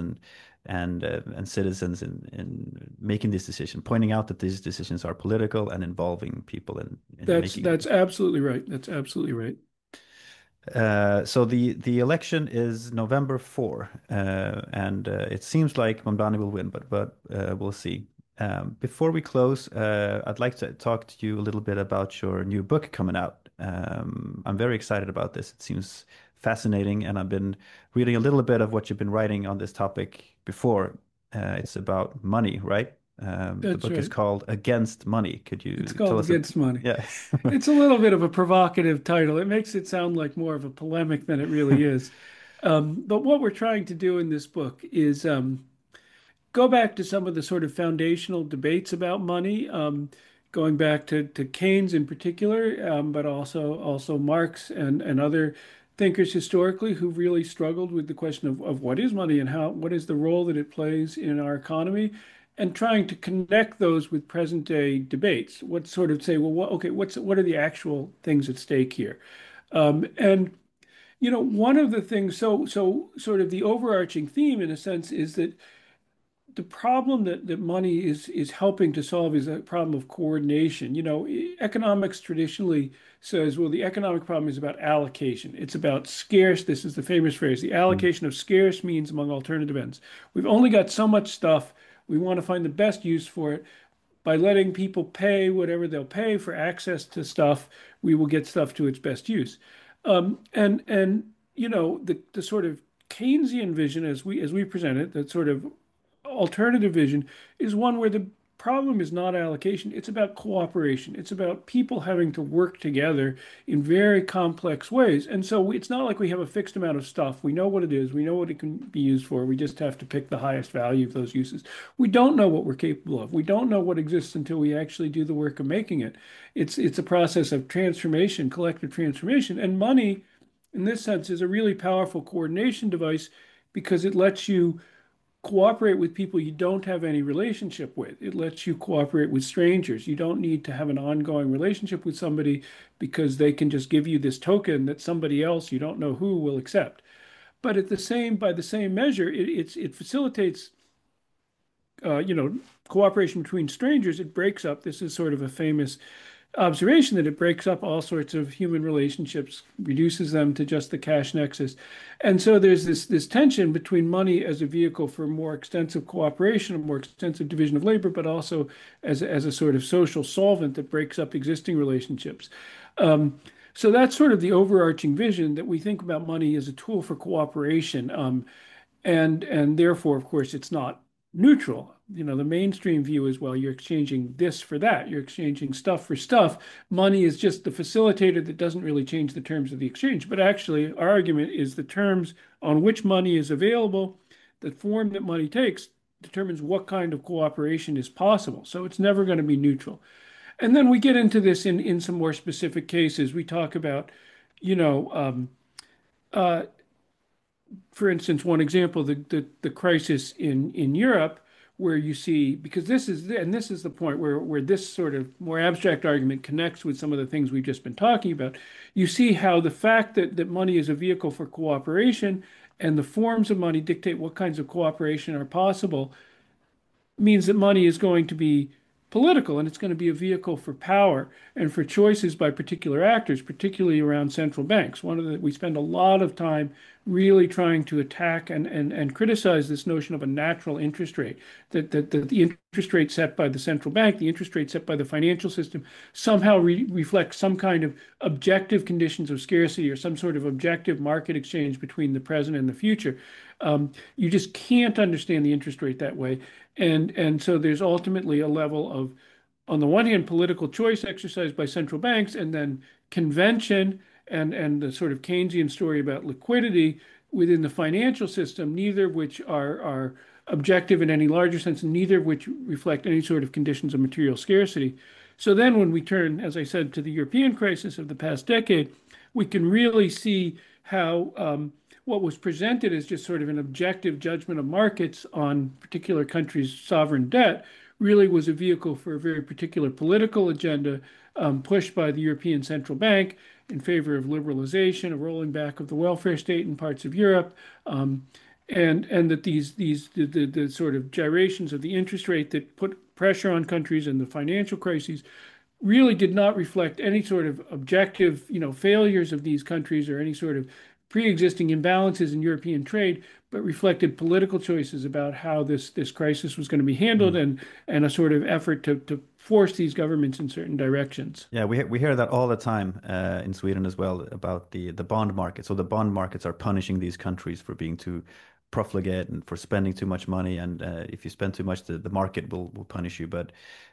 and citizens in making this decision, pointing out that these decisions are political and involving people in That's making them. that's absolutely right. That's absolutely right. So the election is November 4, and it seems like Mamdani will win, but we'll see. Before we close, I'd like to talk to you a little bit about your new book coming out. I'm very excited about this. It seems fascinating, and I've been reading a little bit of what you've been writing on this topic before. It's about money, right? The That's book is right. called Against Money. Could It's you tell called us a, Against Money. yeah. It's a little bit of a provocative title. It makes it sound like more of a polemic than it really is. But what we're trying to do in this book is go back to some of the sort of foundational debates about money, going back to Keynes in particular, but also Marx and other thinkers historically who really struggled with the question of what is money and what is the role that it plays in our economy, and trying to connect those with present day debates. What sort of say, well, what are the actual things at stake here? And one of the things, so sort of the overarching theme in a sense is that the problem that money is helping to solve is a problem of coordination. Economics traditionally says, well, the economic problem is about allocation. It's about scarce. This is the famous phrase. The Mm. allocation of scarce means among alternative ends. We've only got so much stuff. We want to find the best use for it. By letting people pay whatever they'll pay for access to stuff, we will get stuff to its best use. And the sort of Keynesian vision as we present it, that sort of alternative vision is one where the problem is not allocation, it's about cooperation. It's about people having to work together in very complex ways. And so it's not like we have a fixed amount of stuff. We know what it is, we know what it can be used for. We just have to pick the highest value of those uses. We don't know what we're capable of. We don't know what exists until we actually do the work of making it. It's a process of transformation, collective transformation. And money, in this sense, is a really powerful coordination device because it lets you cooperate with people you don't have any relationship with. It lets you cooperate with strangers. You don't need to have an ongoing relationship with somebody because they can just give you this token that somebody else you don't know who will accept. But by the same measure, it facilitates cooperation between strangers. It breaks up. This is sort of a famous observation that it breaks up all sorts of human relationships, reduces them to just the cash nexus. And so there's this tension between money as a vehicle for more extensive cooperation, a more extensive division of labor, but also as a sort of social solvent that breaks up existing relationships. So that's sort of the overarching vision, that we think about money as a tool for cooperation. And therefore, of course, it's not neutral. The mainstream view is, well, you're exchanging this for that. You're exchanging stuff for stuff. Money is just the facilitator that doesn't really change the terms of the exchange. But actually, our argument is the terms on which money is available, the form that money takes, determines what kind of cooperation is possible. So it's never going to be neutral. And then we get into this in some more specific cases. We talk about, you know, uh, for instance, one example, the crisis in Europe, where you see, because this is the point where this sort of more abstract argument connects with some of the things we've just been talking about. You see how the fact that money is a vehicle for cooperation and the forms of money dictate what kinds of cooperation are possible means that money is going to be political, and it's going to be a vehicle for power and for choices by particular actors, particularly around central banks. We spend a lot of time really trying to attack and criticize this notion of a natural interest rate, that the interest rate set by the central bank, the interest rate set by the financial system, somehow reflects some kind of objective conditions of scarcity or some sort of objective market exchange between the present and the future. You just can't understand the interest rate that way. And so there's ultimately a level of, on the one hand, political choice exercised by central banks, and then convention and the sort of Keynesian story about liquidity within the financial system, neither of which are objective in any larger sense, and neither of which reflect any sort of conditions of material scarcity. So then when we turn, as I said, to the European crisis of the past decade, we can really see how what was presented as just sort of an objective judgment of markets on particular countries' sovereign debt really was a vehicle for a very particular political agenda pushed by the European Central Bank in favor of liberalization, a rolling back of the welfare state in parts of Europe, and that the sort of gyrations of the interest rate that put pressure on countries and the financial crises really did not reflect any sort of objective, failures of these countries or any sort of pre-existing imbalances in European trade, but reflected political choices about how this crisis was going to be handled, and a sort of effort to force these governments in certain directions. Yeah, we hear that all the time in Sweden as well about the bond market. So the bond markets are punishing these countries for being too profligate and for spending too much money. And if you spend too much, the market will punish you. But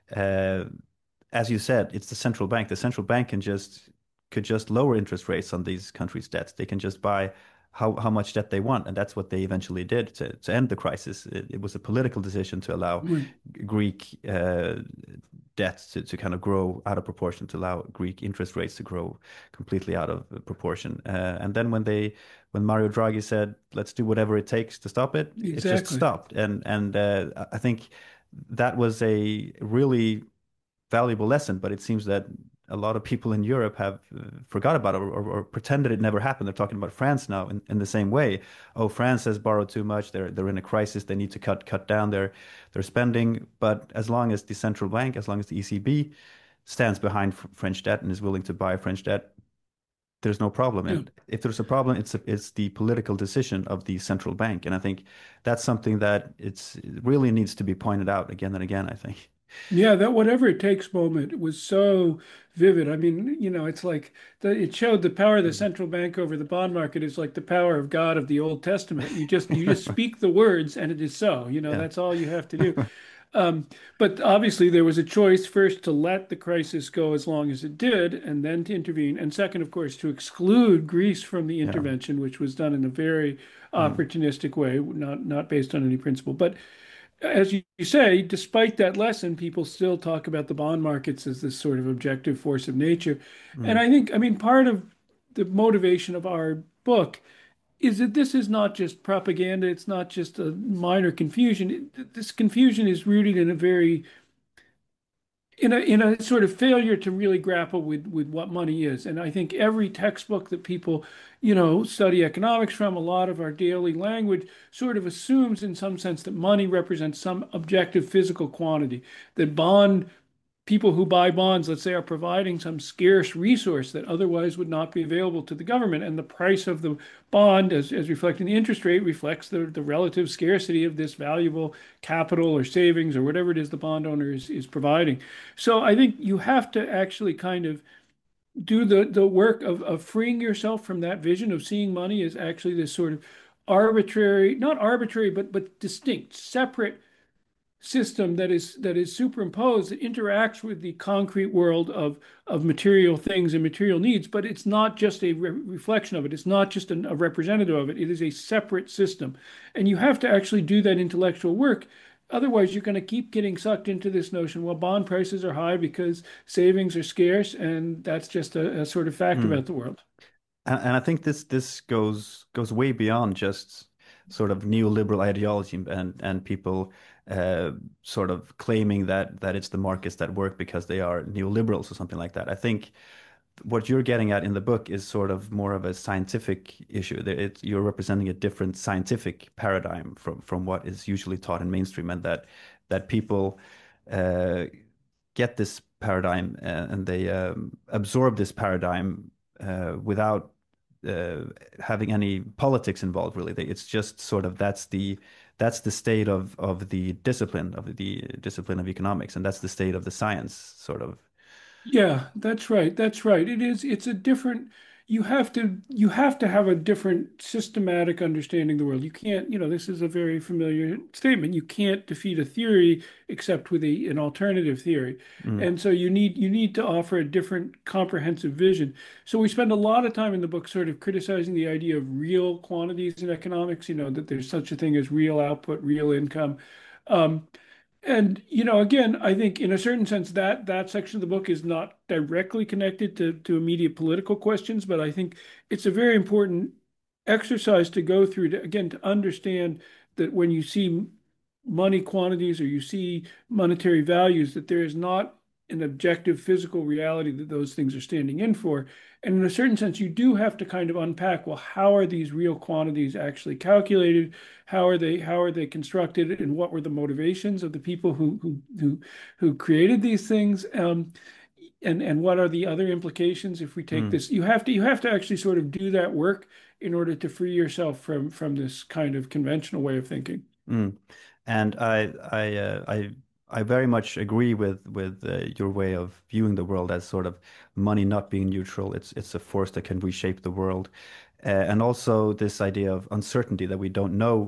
as you said, it's the central bank. The central bank could just lower interest rates on these countries' debts. They can just buy how much debt they want, and that's what they eventually did to end the crisis. It was a political decision to allow Right. Greek debt to kind of grow out of proportion, to allow Greek interest rates to grow completely out of proportion. And then when Mario Draghi said, "Let's do whatever it takes to stop it," it just Exactly. stopped. And I think that was a really valuable lesson, but it seems that a lot of people in Europe have forgot about it, or pretended it never happened. They're talking about France now in the same way. Oh, France has borrowed too much. They're in a crisis. They need to cut down their spending. But as long as the central bank, as long as the ECB stands behind French debt and is willing to buy French debt, there's no problem. Yeah. And if there's a problem, it's the political decision of the central bank. And I think that's something that it really needs to be pointed out again and again, I think. Yeah, that whatever it takes moment was so vivid. I mean, it's like it showed the power of the Mm. central bank over the bond market is like the power of God of the Old Testament. You just speak the words and it is so. Yeah. That's all you have to do. Um, but obviously, there was a choice first to let the crisis go as long as it did, and then to intervene. And second, of course, to exclude Greece from the Yeah. intervention, which was done in a very Mm. opportunistic way, not based on any principle. But as you say, despite that lesson, people still talk about the bond markets as this sort of objective force of nature. And Mm. I mean, part of the motivation of our book is that this is not just propaganda. It's not just a minor confusion. This confusion is rooted in a very in a sort of failure to really grapple with what money is. And I think every textbook that people, study economics from, a lot of our daily language sort of assumes in some sense that money represents some objective physical quantity, that bond people who buy bonds, let's say, are providing some scarce resource that otherwise would not be available to the government. And the price of the bond, as reflecting the interest rate, reflects the relative scarcity of this valuable capital or savings or whatever it is the bond owner is providing. So I think you have to actually kind of do the work of freeing yourself from that vision of seeing money as actually this sort of arbitrary, not arbitrary, but distinct, separate system that is superimposed that interacts with the concrete world of material things and material needs, but it's not just a reflection of it. It's not just a representative of it. It is a separate system, and you have to actually do that intellectual work. Otherwise, you're going to keep getting sucked into this notion, well, bond prices are high because savings are scarce, and that's just a sort of fact Mm. about the world. And I think this goes way beyond just sort of neoliberal ideology and people uh, sort of claiming that it's the markets that work because they are neoliberals or something like that. I think what you're getting at in the book is sort of more of a scientific issue. You're representing a different scientific paradigm from what is usually taught in mainstream, and that people uh, get this paradigm and they absorb this paradigm without having any politics involved, really. It's just sort of that's the state of the discipline of economics, and that's the state of the science, sort of. Yeah, that's right. That's right. It's a different you have to have a different systematic understanding of the world. You can't, this is a very familiar statement. You can't defeat a theory except with an alternative theory. Mm, And so you need to offer a different comprehensive vision. So we spend a lot of time in the book sort of criticizing the idea of real quantities in economics, that there's such a thing as real output, real income. Um, and again, I think in a certain sense that section of the book is not directly connected to immediate political questions, but I think it's a very important exercise to go through to again to understand that when you see money quantities or you see monetary values, that there is not an objective physical reality that those things are standing in for. And in a certain sense, you do have to kind of unpack, well, how are these real quantities actually calculated? How are they constructed, and what were the motivations of the people who created these things? And what are the other implications if we take mm, this? You have to actually sort of do that work in order to free yourself from this kind of conventional way of thinking. mm. And I very much agree with your way of viewing the world as sort of money not being neutral. It's a force that can reshape the world. And also this idea of uncertainty that we don't know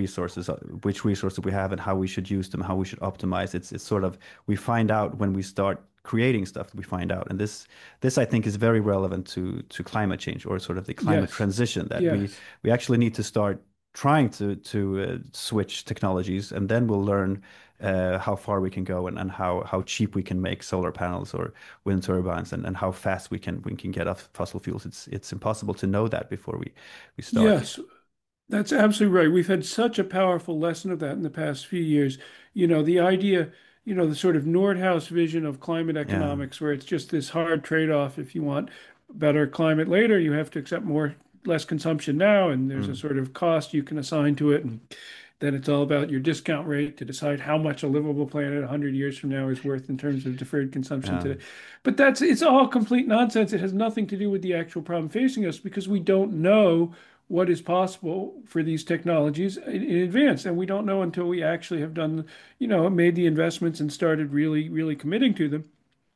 which resources we have and how we should use them, how we should optimize. It's sort of we find out when we start creating stuff, we find out. And this I think is very relevant to climate change or sort of the climate Yes. transition that Yes. we actually need to start trying to switch technologies, and then we'll learn how far we can go and how cheap we can make solar panels or wind turbines and how fast we can get off fossil fuels. It's impossible to know that before we start. Yes. That's absolutely right. We've had such a powerful lesson of that in the past few years. The idea, the sort of Nordhaus vision of climate Yeah. economics, where it's just this hard trade-off. If you want better climate later, you have to accept less consumption now, and there's a Mm. sort of cost you can assign to it. And then it's all about your discount rate to decide how much a livable planet 100 years from now is worth in terms of deferred consumption Yeah. today. But it's all complete nonsense. It has nothing to do with the actual problem facing us because we don't know what is possible for these technologies in advance. And we don't know until we actually have done, made the investments and started really, really committing to them.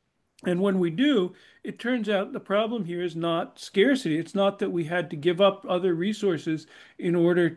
And when we do, it turns out the problem here is not scarcity. It's not that we had to give up other resources in order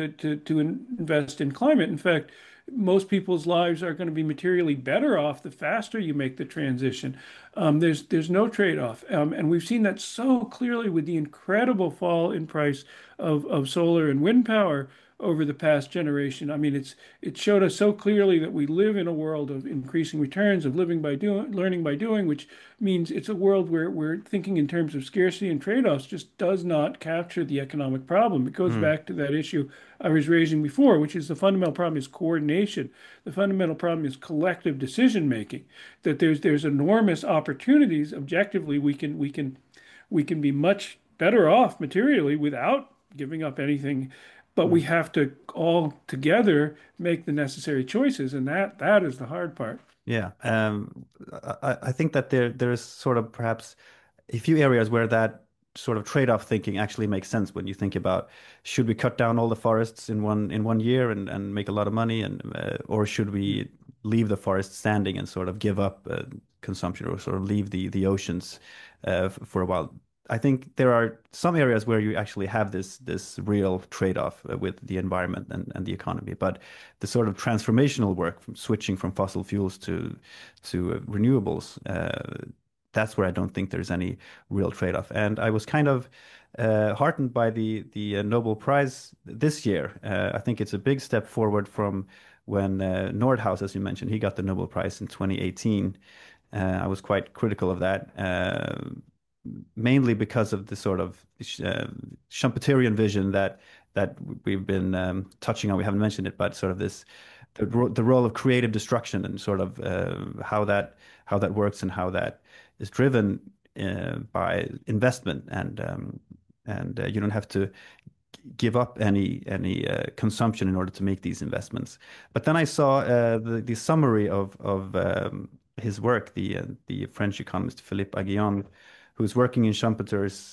to invest in climate. In fact, most people's lives are going to be materially better off the faster you make the transition. There's no trade-off, and we've seen that so clearly with the incredible fall in price of solar and wind power over the past generation. I mean, it showed us so clearly that we live in a world of increasing returns, of living by doing, learning by doing, which means it's a world where we're thinking in terms of scarcity and trade-offs just does not capture the economic problem. It goes Mm. back to that issue I was raising before, which is the fundamental problem is coordination. The fundamental problem is collective decision making. That there's enormous opportunities. Objectively, we can be much better off materially without giving up anything, but we Mm. have to all together make the necessary choices, and that is the hard part. Yeah. I think that there's sort of perhaps a few areas where that sort of trade-off thinking actually makes sense when you think about should we cut down all the forests in one year and make a lot of money, and or should we leave the forest standing and sort of give up consumption, or sort of leave the oceans for a while. I think there are some areas where you actually have this real trade-off with the environment and the economy, but the sort of transformational work from switching from fossil fuels to renewables, that's where I don't think there's any real trade-off. And I was kind of heartened by the Nobel Prize this year. I think it's a big step forward from when Nordhaus, as you mentioned, he got the Nobel Prize in 2018. I was quite critical of that, mainly because of the sort of Schumpeterian vision that we've been touching on. We haven't mentioned it, but sort of the role of creative destruction and sort of how that works and how that is driven by investment, and you don't have to give up any consumption in order to make these investments. But then I saw the summary of his work, the French economist Philippe Aghion, who's working in Schumpeter's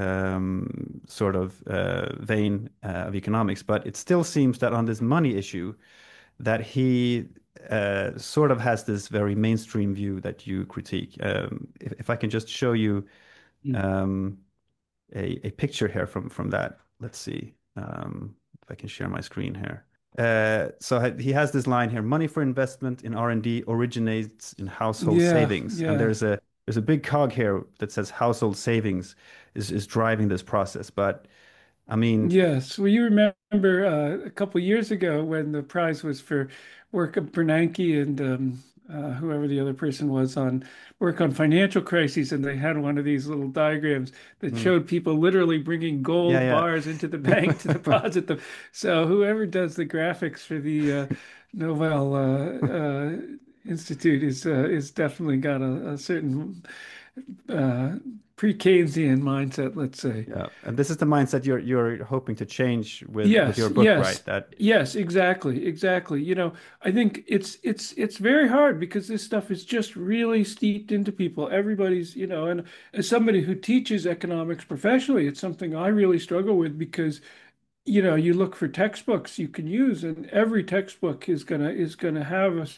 sort of vein of economics. But it still seems that on this money issue, that he sort of has this very mainstream view that you critique. If I can just show you Mm. um, a picture here from that. Let's see if I can share my screen here. So he has this line here: money for investment in R&D originates in household Yeah, savings. And yeah. there's a big cog here that says household savings is driving this process. But I mean, Yes. Well, you remember a couple years ago when the prize was for work of Bernanke and whoever the other person was on work on financial crises, and they had one of these little diagrams that mm, showed people literally bringing gold yeah, bars into the bank to yeah. deposit them. So whoever does the graphics for the Nobel Institute is definitely got a certain uh, pre-Keynesian mindset, let's say. Yeah, and this is the mindset you're hoping to change with Yes, your book, right? yes, That yes, exactly, exactly. I think it's very hard because this stuff is just really steeped into people. Everybody's, and as somebody who teaches economics professionally, it's something I really struggle with because, you look for textbooks you can use, and every textbook is gonna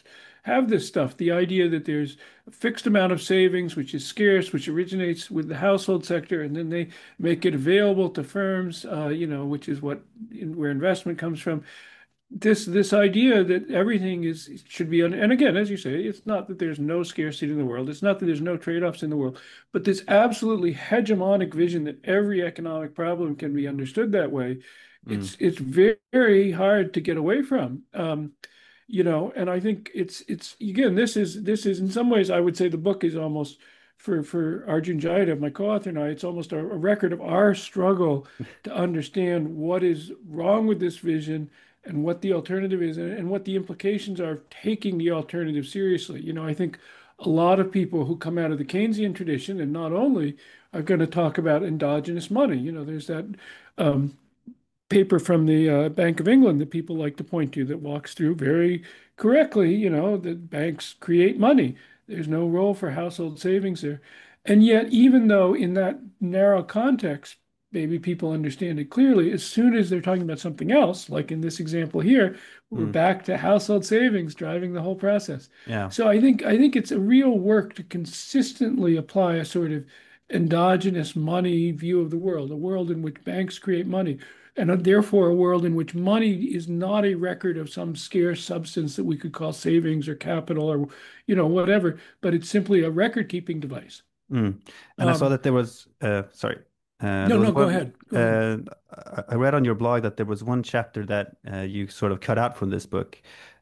have this stuff. The idea that there's a fixed amount of savings, which is scarce, which originates with the household sector, and then they make it available to firms, which is where investment comes from. This idea that everything should be, and again, as you say, it's not that there's no scarcity in the world. It's not that there's no trade-offs in the world, but this absolutely hegemonic vision that every economic problem can be understood that way. It's very, very hard to get away from. And I think it's again, this is in some ways, I would say the book is almost for Arjun Jayadav, my co-author and I, it's almost a record of our struggle to understand what is wrong with this vision and what the alternative is, and what the implications are of taking the alternative seriously. I think a lot of people who come out of the Keynesian tradition, and not only, are going to talk about endogenous money. There's that paper from the Bank of England that people like to point to that walks through very correctly, that banks create money. There's no role for household savings there. And yet, even though in that narrow context, maybe people understand it clearly, as soon as they're talking about something else, like in this example here, we're back to household savings driving the whole process. Yeah. So I think it's a real work to consistently apply a sort of endogenous money view of the world, a world in which banks create money, and therefore a world in which money is not a record of some scarce substance that we could call savings or capital or whatever, but it's simply a record-keeping device. And I saw that there was sorry. No, go ahead. I read on your blog that there was one chapter that you sort of cut out from this book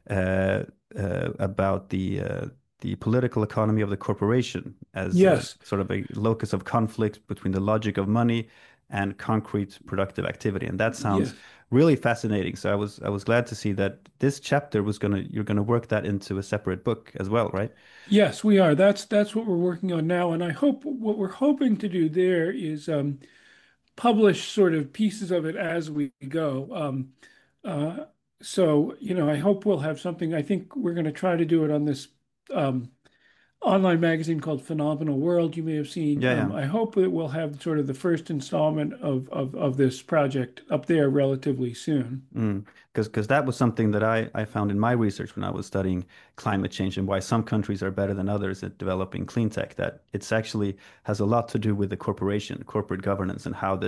about the political economy of the corporation as Yes. sort of a locus of conflict between the logic of money and concrete productive activity. And that sounds Yes. really fascinating. So I was glad to see that this chapter you're gonna work that into a separate book as well, right? Yes, we are. That's what we're working on now, and I hope what we're hoping to do there is publish sort of pieces of it as we go. So I hope we'll have something. I think we're going to try to do it on this um, online magazine called Phenomenal World. You may have seen. Yeah. I hope that we'll have sort of the first installment of this project up there relatively soon. Because that was something that I found in my research when I was studying climate change and why some countries are better than others at developing clean tech, that it's actually has a lot to do with the corporate governance, and how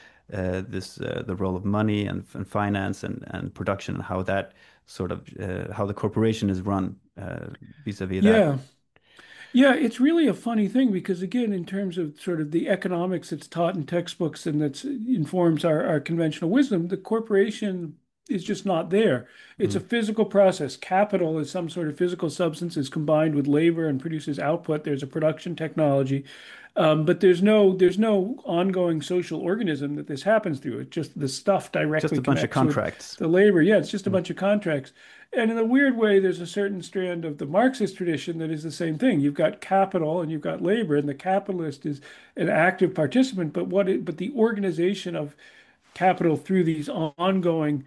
the role of money and finance and production, and how that sort of how the corporation is run vis-a-vis that. Yeah. Yeah, it's really a funny thing because, again, in terms of sort of the economics that's taught in textbooks and that informs our conventional wisdom, the corporation is just not there. It's a physical process. Capital is some sort of physical substance, is combined with labor and produces output. There's a production technology, but there's no ongoing social organism that this happens through. It's just the stuff directly Just a bunch of connects with contracts. the labor. Yeah, it's just a bunch of contracts. And in a weird way, there's a certain strand of the Marxist tradition that is the same thing. You've got capital and you've got labor, and the capitalist is an active participant. But the organization of capital through these ongoing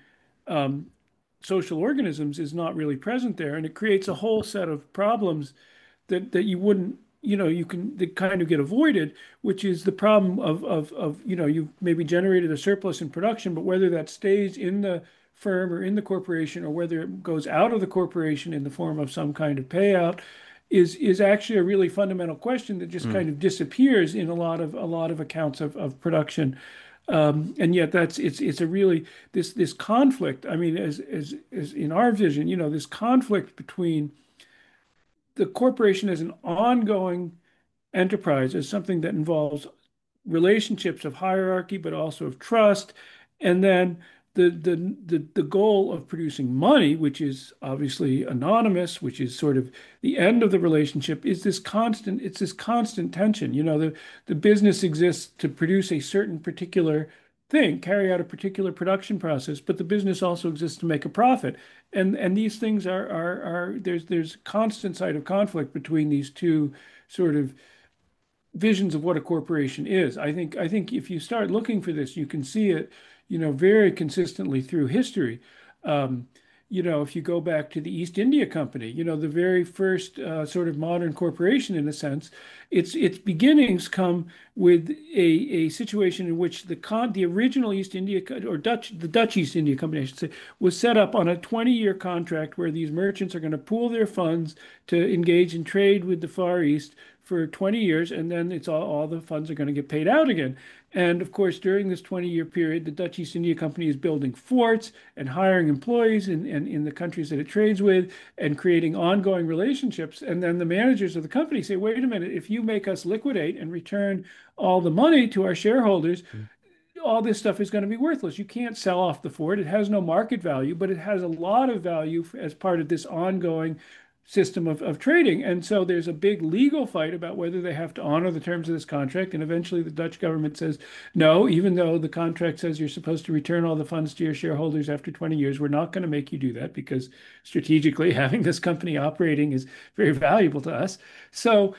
social organisms is not really present there, and it creates a whole set of problems that you wouldn't, that kind of get avoided, which is the problem of you've maybe generated a surplus in production, but whether that stays in the firm or in the corporation, or whether it goes out of the corporation in the form of some kind of payout, is actually a really fundamental question that just kind of disappears in a lot of accounts of production. And yet it's a really this conflict. I mean, as in our vision, this conflict between the corporation as an ongoing enterprise, as something that involves relationships of hierarchy, but also of trust, and then the goal of producing money, which is obviously anonymous, which is sort of the end of the relationship, is this constant tension. The business exists to produce a certain particular thing, carry out a particular production process, but the business also exists to make a profit. And these things are there's constant site of conflict between these two sort of visions of what a corporation is. I think if you start looking for this, you can see it, very consistently through history. if you go back to the East India Company, the very first sort of modern corporation in a sense, its beginnings come with a situation in which the original East India or the Dutch East India Company, I should say, was set up on a 20-year contract where these merchants are going to pool their funds to engage in trade with the Far East for 20 years, and then it's all the funds are going to get paid out again. And of course, during this 20-year period, the Dutch East India Company is building forts and hiring employees in the countries that it trades with and creating ongoing relationships. And then the managers of the company say, wait a minute, if you make us liquidate and return all the money to our shareholders, all this stuff is going to be worthless. You can't sell off the fort. It has no market value, but it has a lot of value as part of this ongoing system of trading. And so there's a big legal fight about whether they have to honor the terms of this contract. And eventually the Dutch government says, no, even though the contract says you're supposed to return all the funds to your shareholders after 20 years, we're not going to make you do that because strategically having this company operating is very valuable to us. So,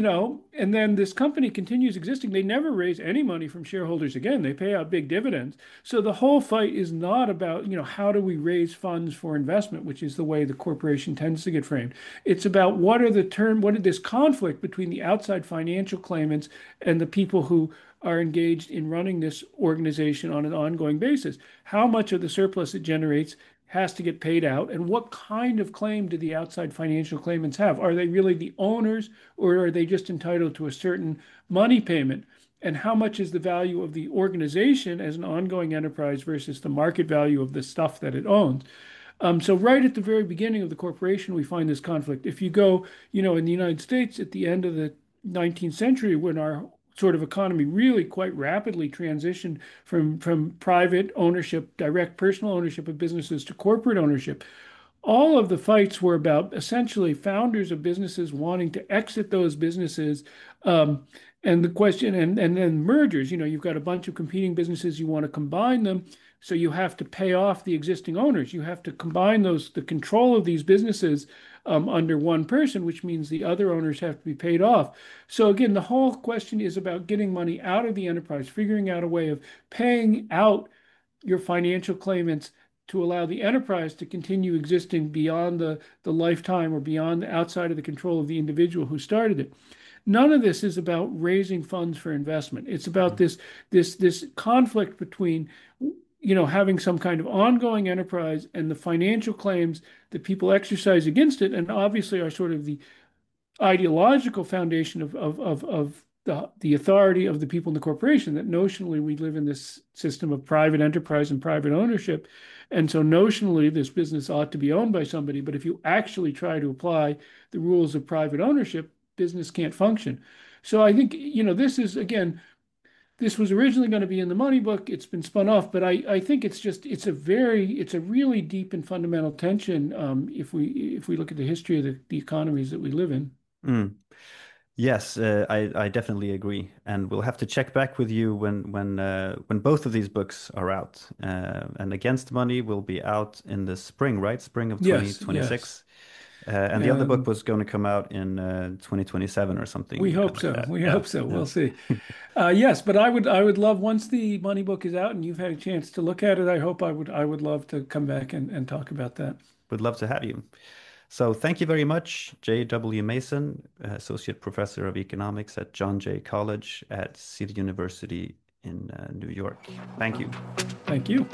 and then this company continues existing. They never raise any money from shareholders again. They pay out big dividends. So the whole fight is not about, how do we raise funds for investment, which is the way the corporation tends to get framed. It's about what is this conflict between the outside financial claimants and the people who are engaged in running this organization on an ongoing basis. How much of the surplus it generates has to get paid out, and what kind of claim do the outside financial claimants have? Are they really the owners, or are they just entitled to a certain money payment? And how much is the value of the organization as an ongoing enterprise versus the market value of the stuff that it owns? So right at the very beginning of the corporation, we find this conflict. If you go, in the United States at the end of the 19th century, when our sort of economy really quite rapidly transitioned from private ownership, direct personal ownership of businesses to corporate ownership. All of the fights were about essentially founders of businesses wanting to exit those businesses. And the question, and then mergers, you've got a bunch of competing businesses, you want to combine them. So you have to pay off the existing owners. You have to combine the control of these businesses under one person, which means the other owners have to be paid off. So again, the whole question is about getting money out of the enterprise, figuring out a way of paying out your financial claimants to allow the enterprise to continue existing beyond the lifetime or beyond outside of the control of the individual who started it. None of this is about raising funds for investment. It's about this conflict between having some kind of ongoing enterprise and the financial claims that people exercise against it, and obviously are sort of the ideological foundation of the authority of the people in the corporation, that notionally we live in this system of private enterprise and private ownership. And so notionally this business ought to be owned by somebody, but if you actually try to apply the rules of private ownership, business can't function. So I think, this is, again, this was originally going to be in the money book. It's been spun off, but I think it's a really deep and fundamental tension if we look at the history of the economies that we live in. Yes, I definitely agree, and we'll have to check back with you when both of these books are out. And Against Money will be out in the spring, right? Spring of 2026. Yes. And the other book was going to come out in 2027 or something. We hope so. We hope so. We'll see. Yes, but I would love, once the money book is out and you've had a chance to look at it, I would love to come back and talk about that. Would love to have you. So thank you very much, J.W. Mason, Associate Professor of Economics at John Jay College at City University in New York. Thank you. Thank you.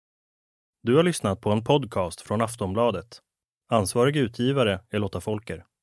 Du har lyssnat på en podcast från Aftonbladet. Ansvarig utgivare är Lotta Folker.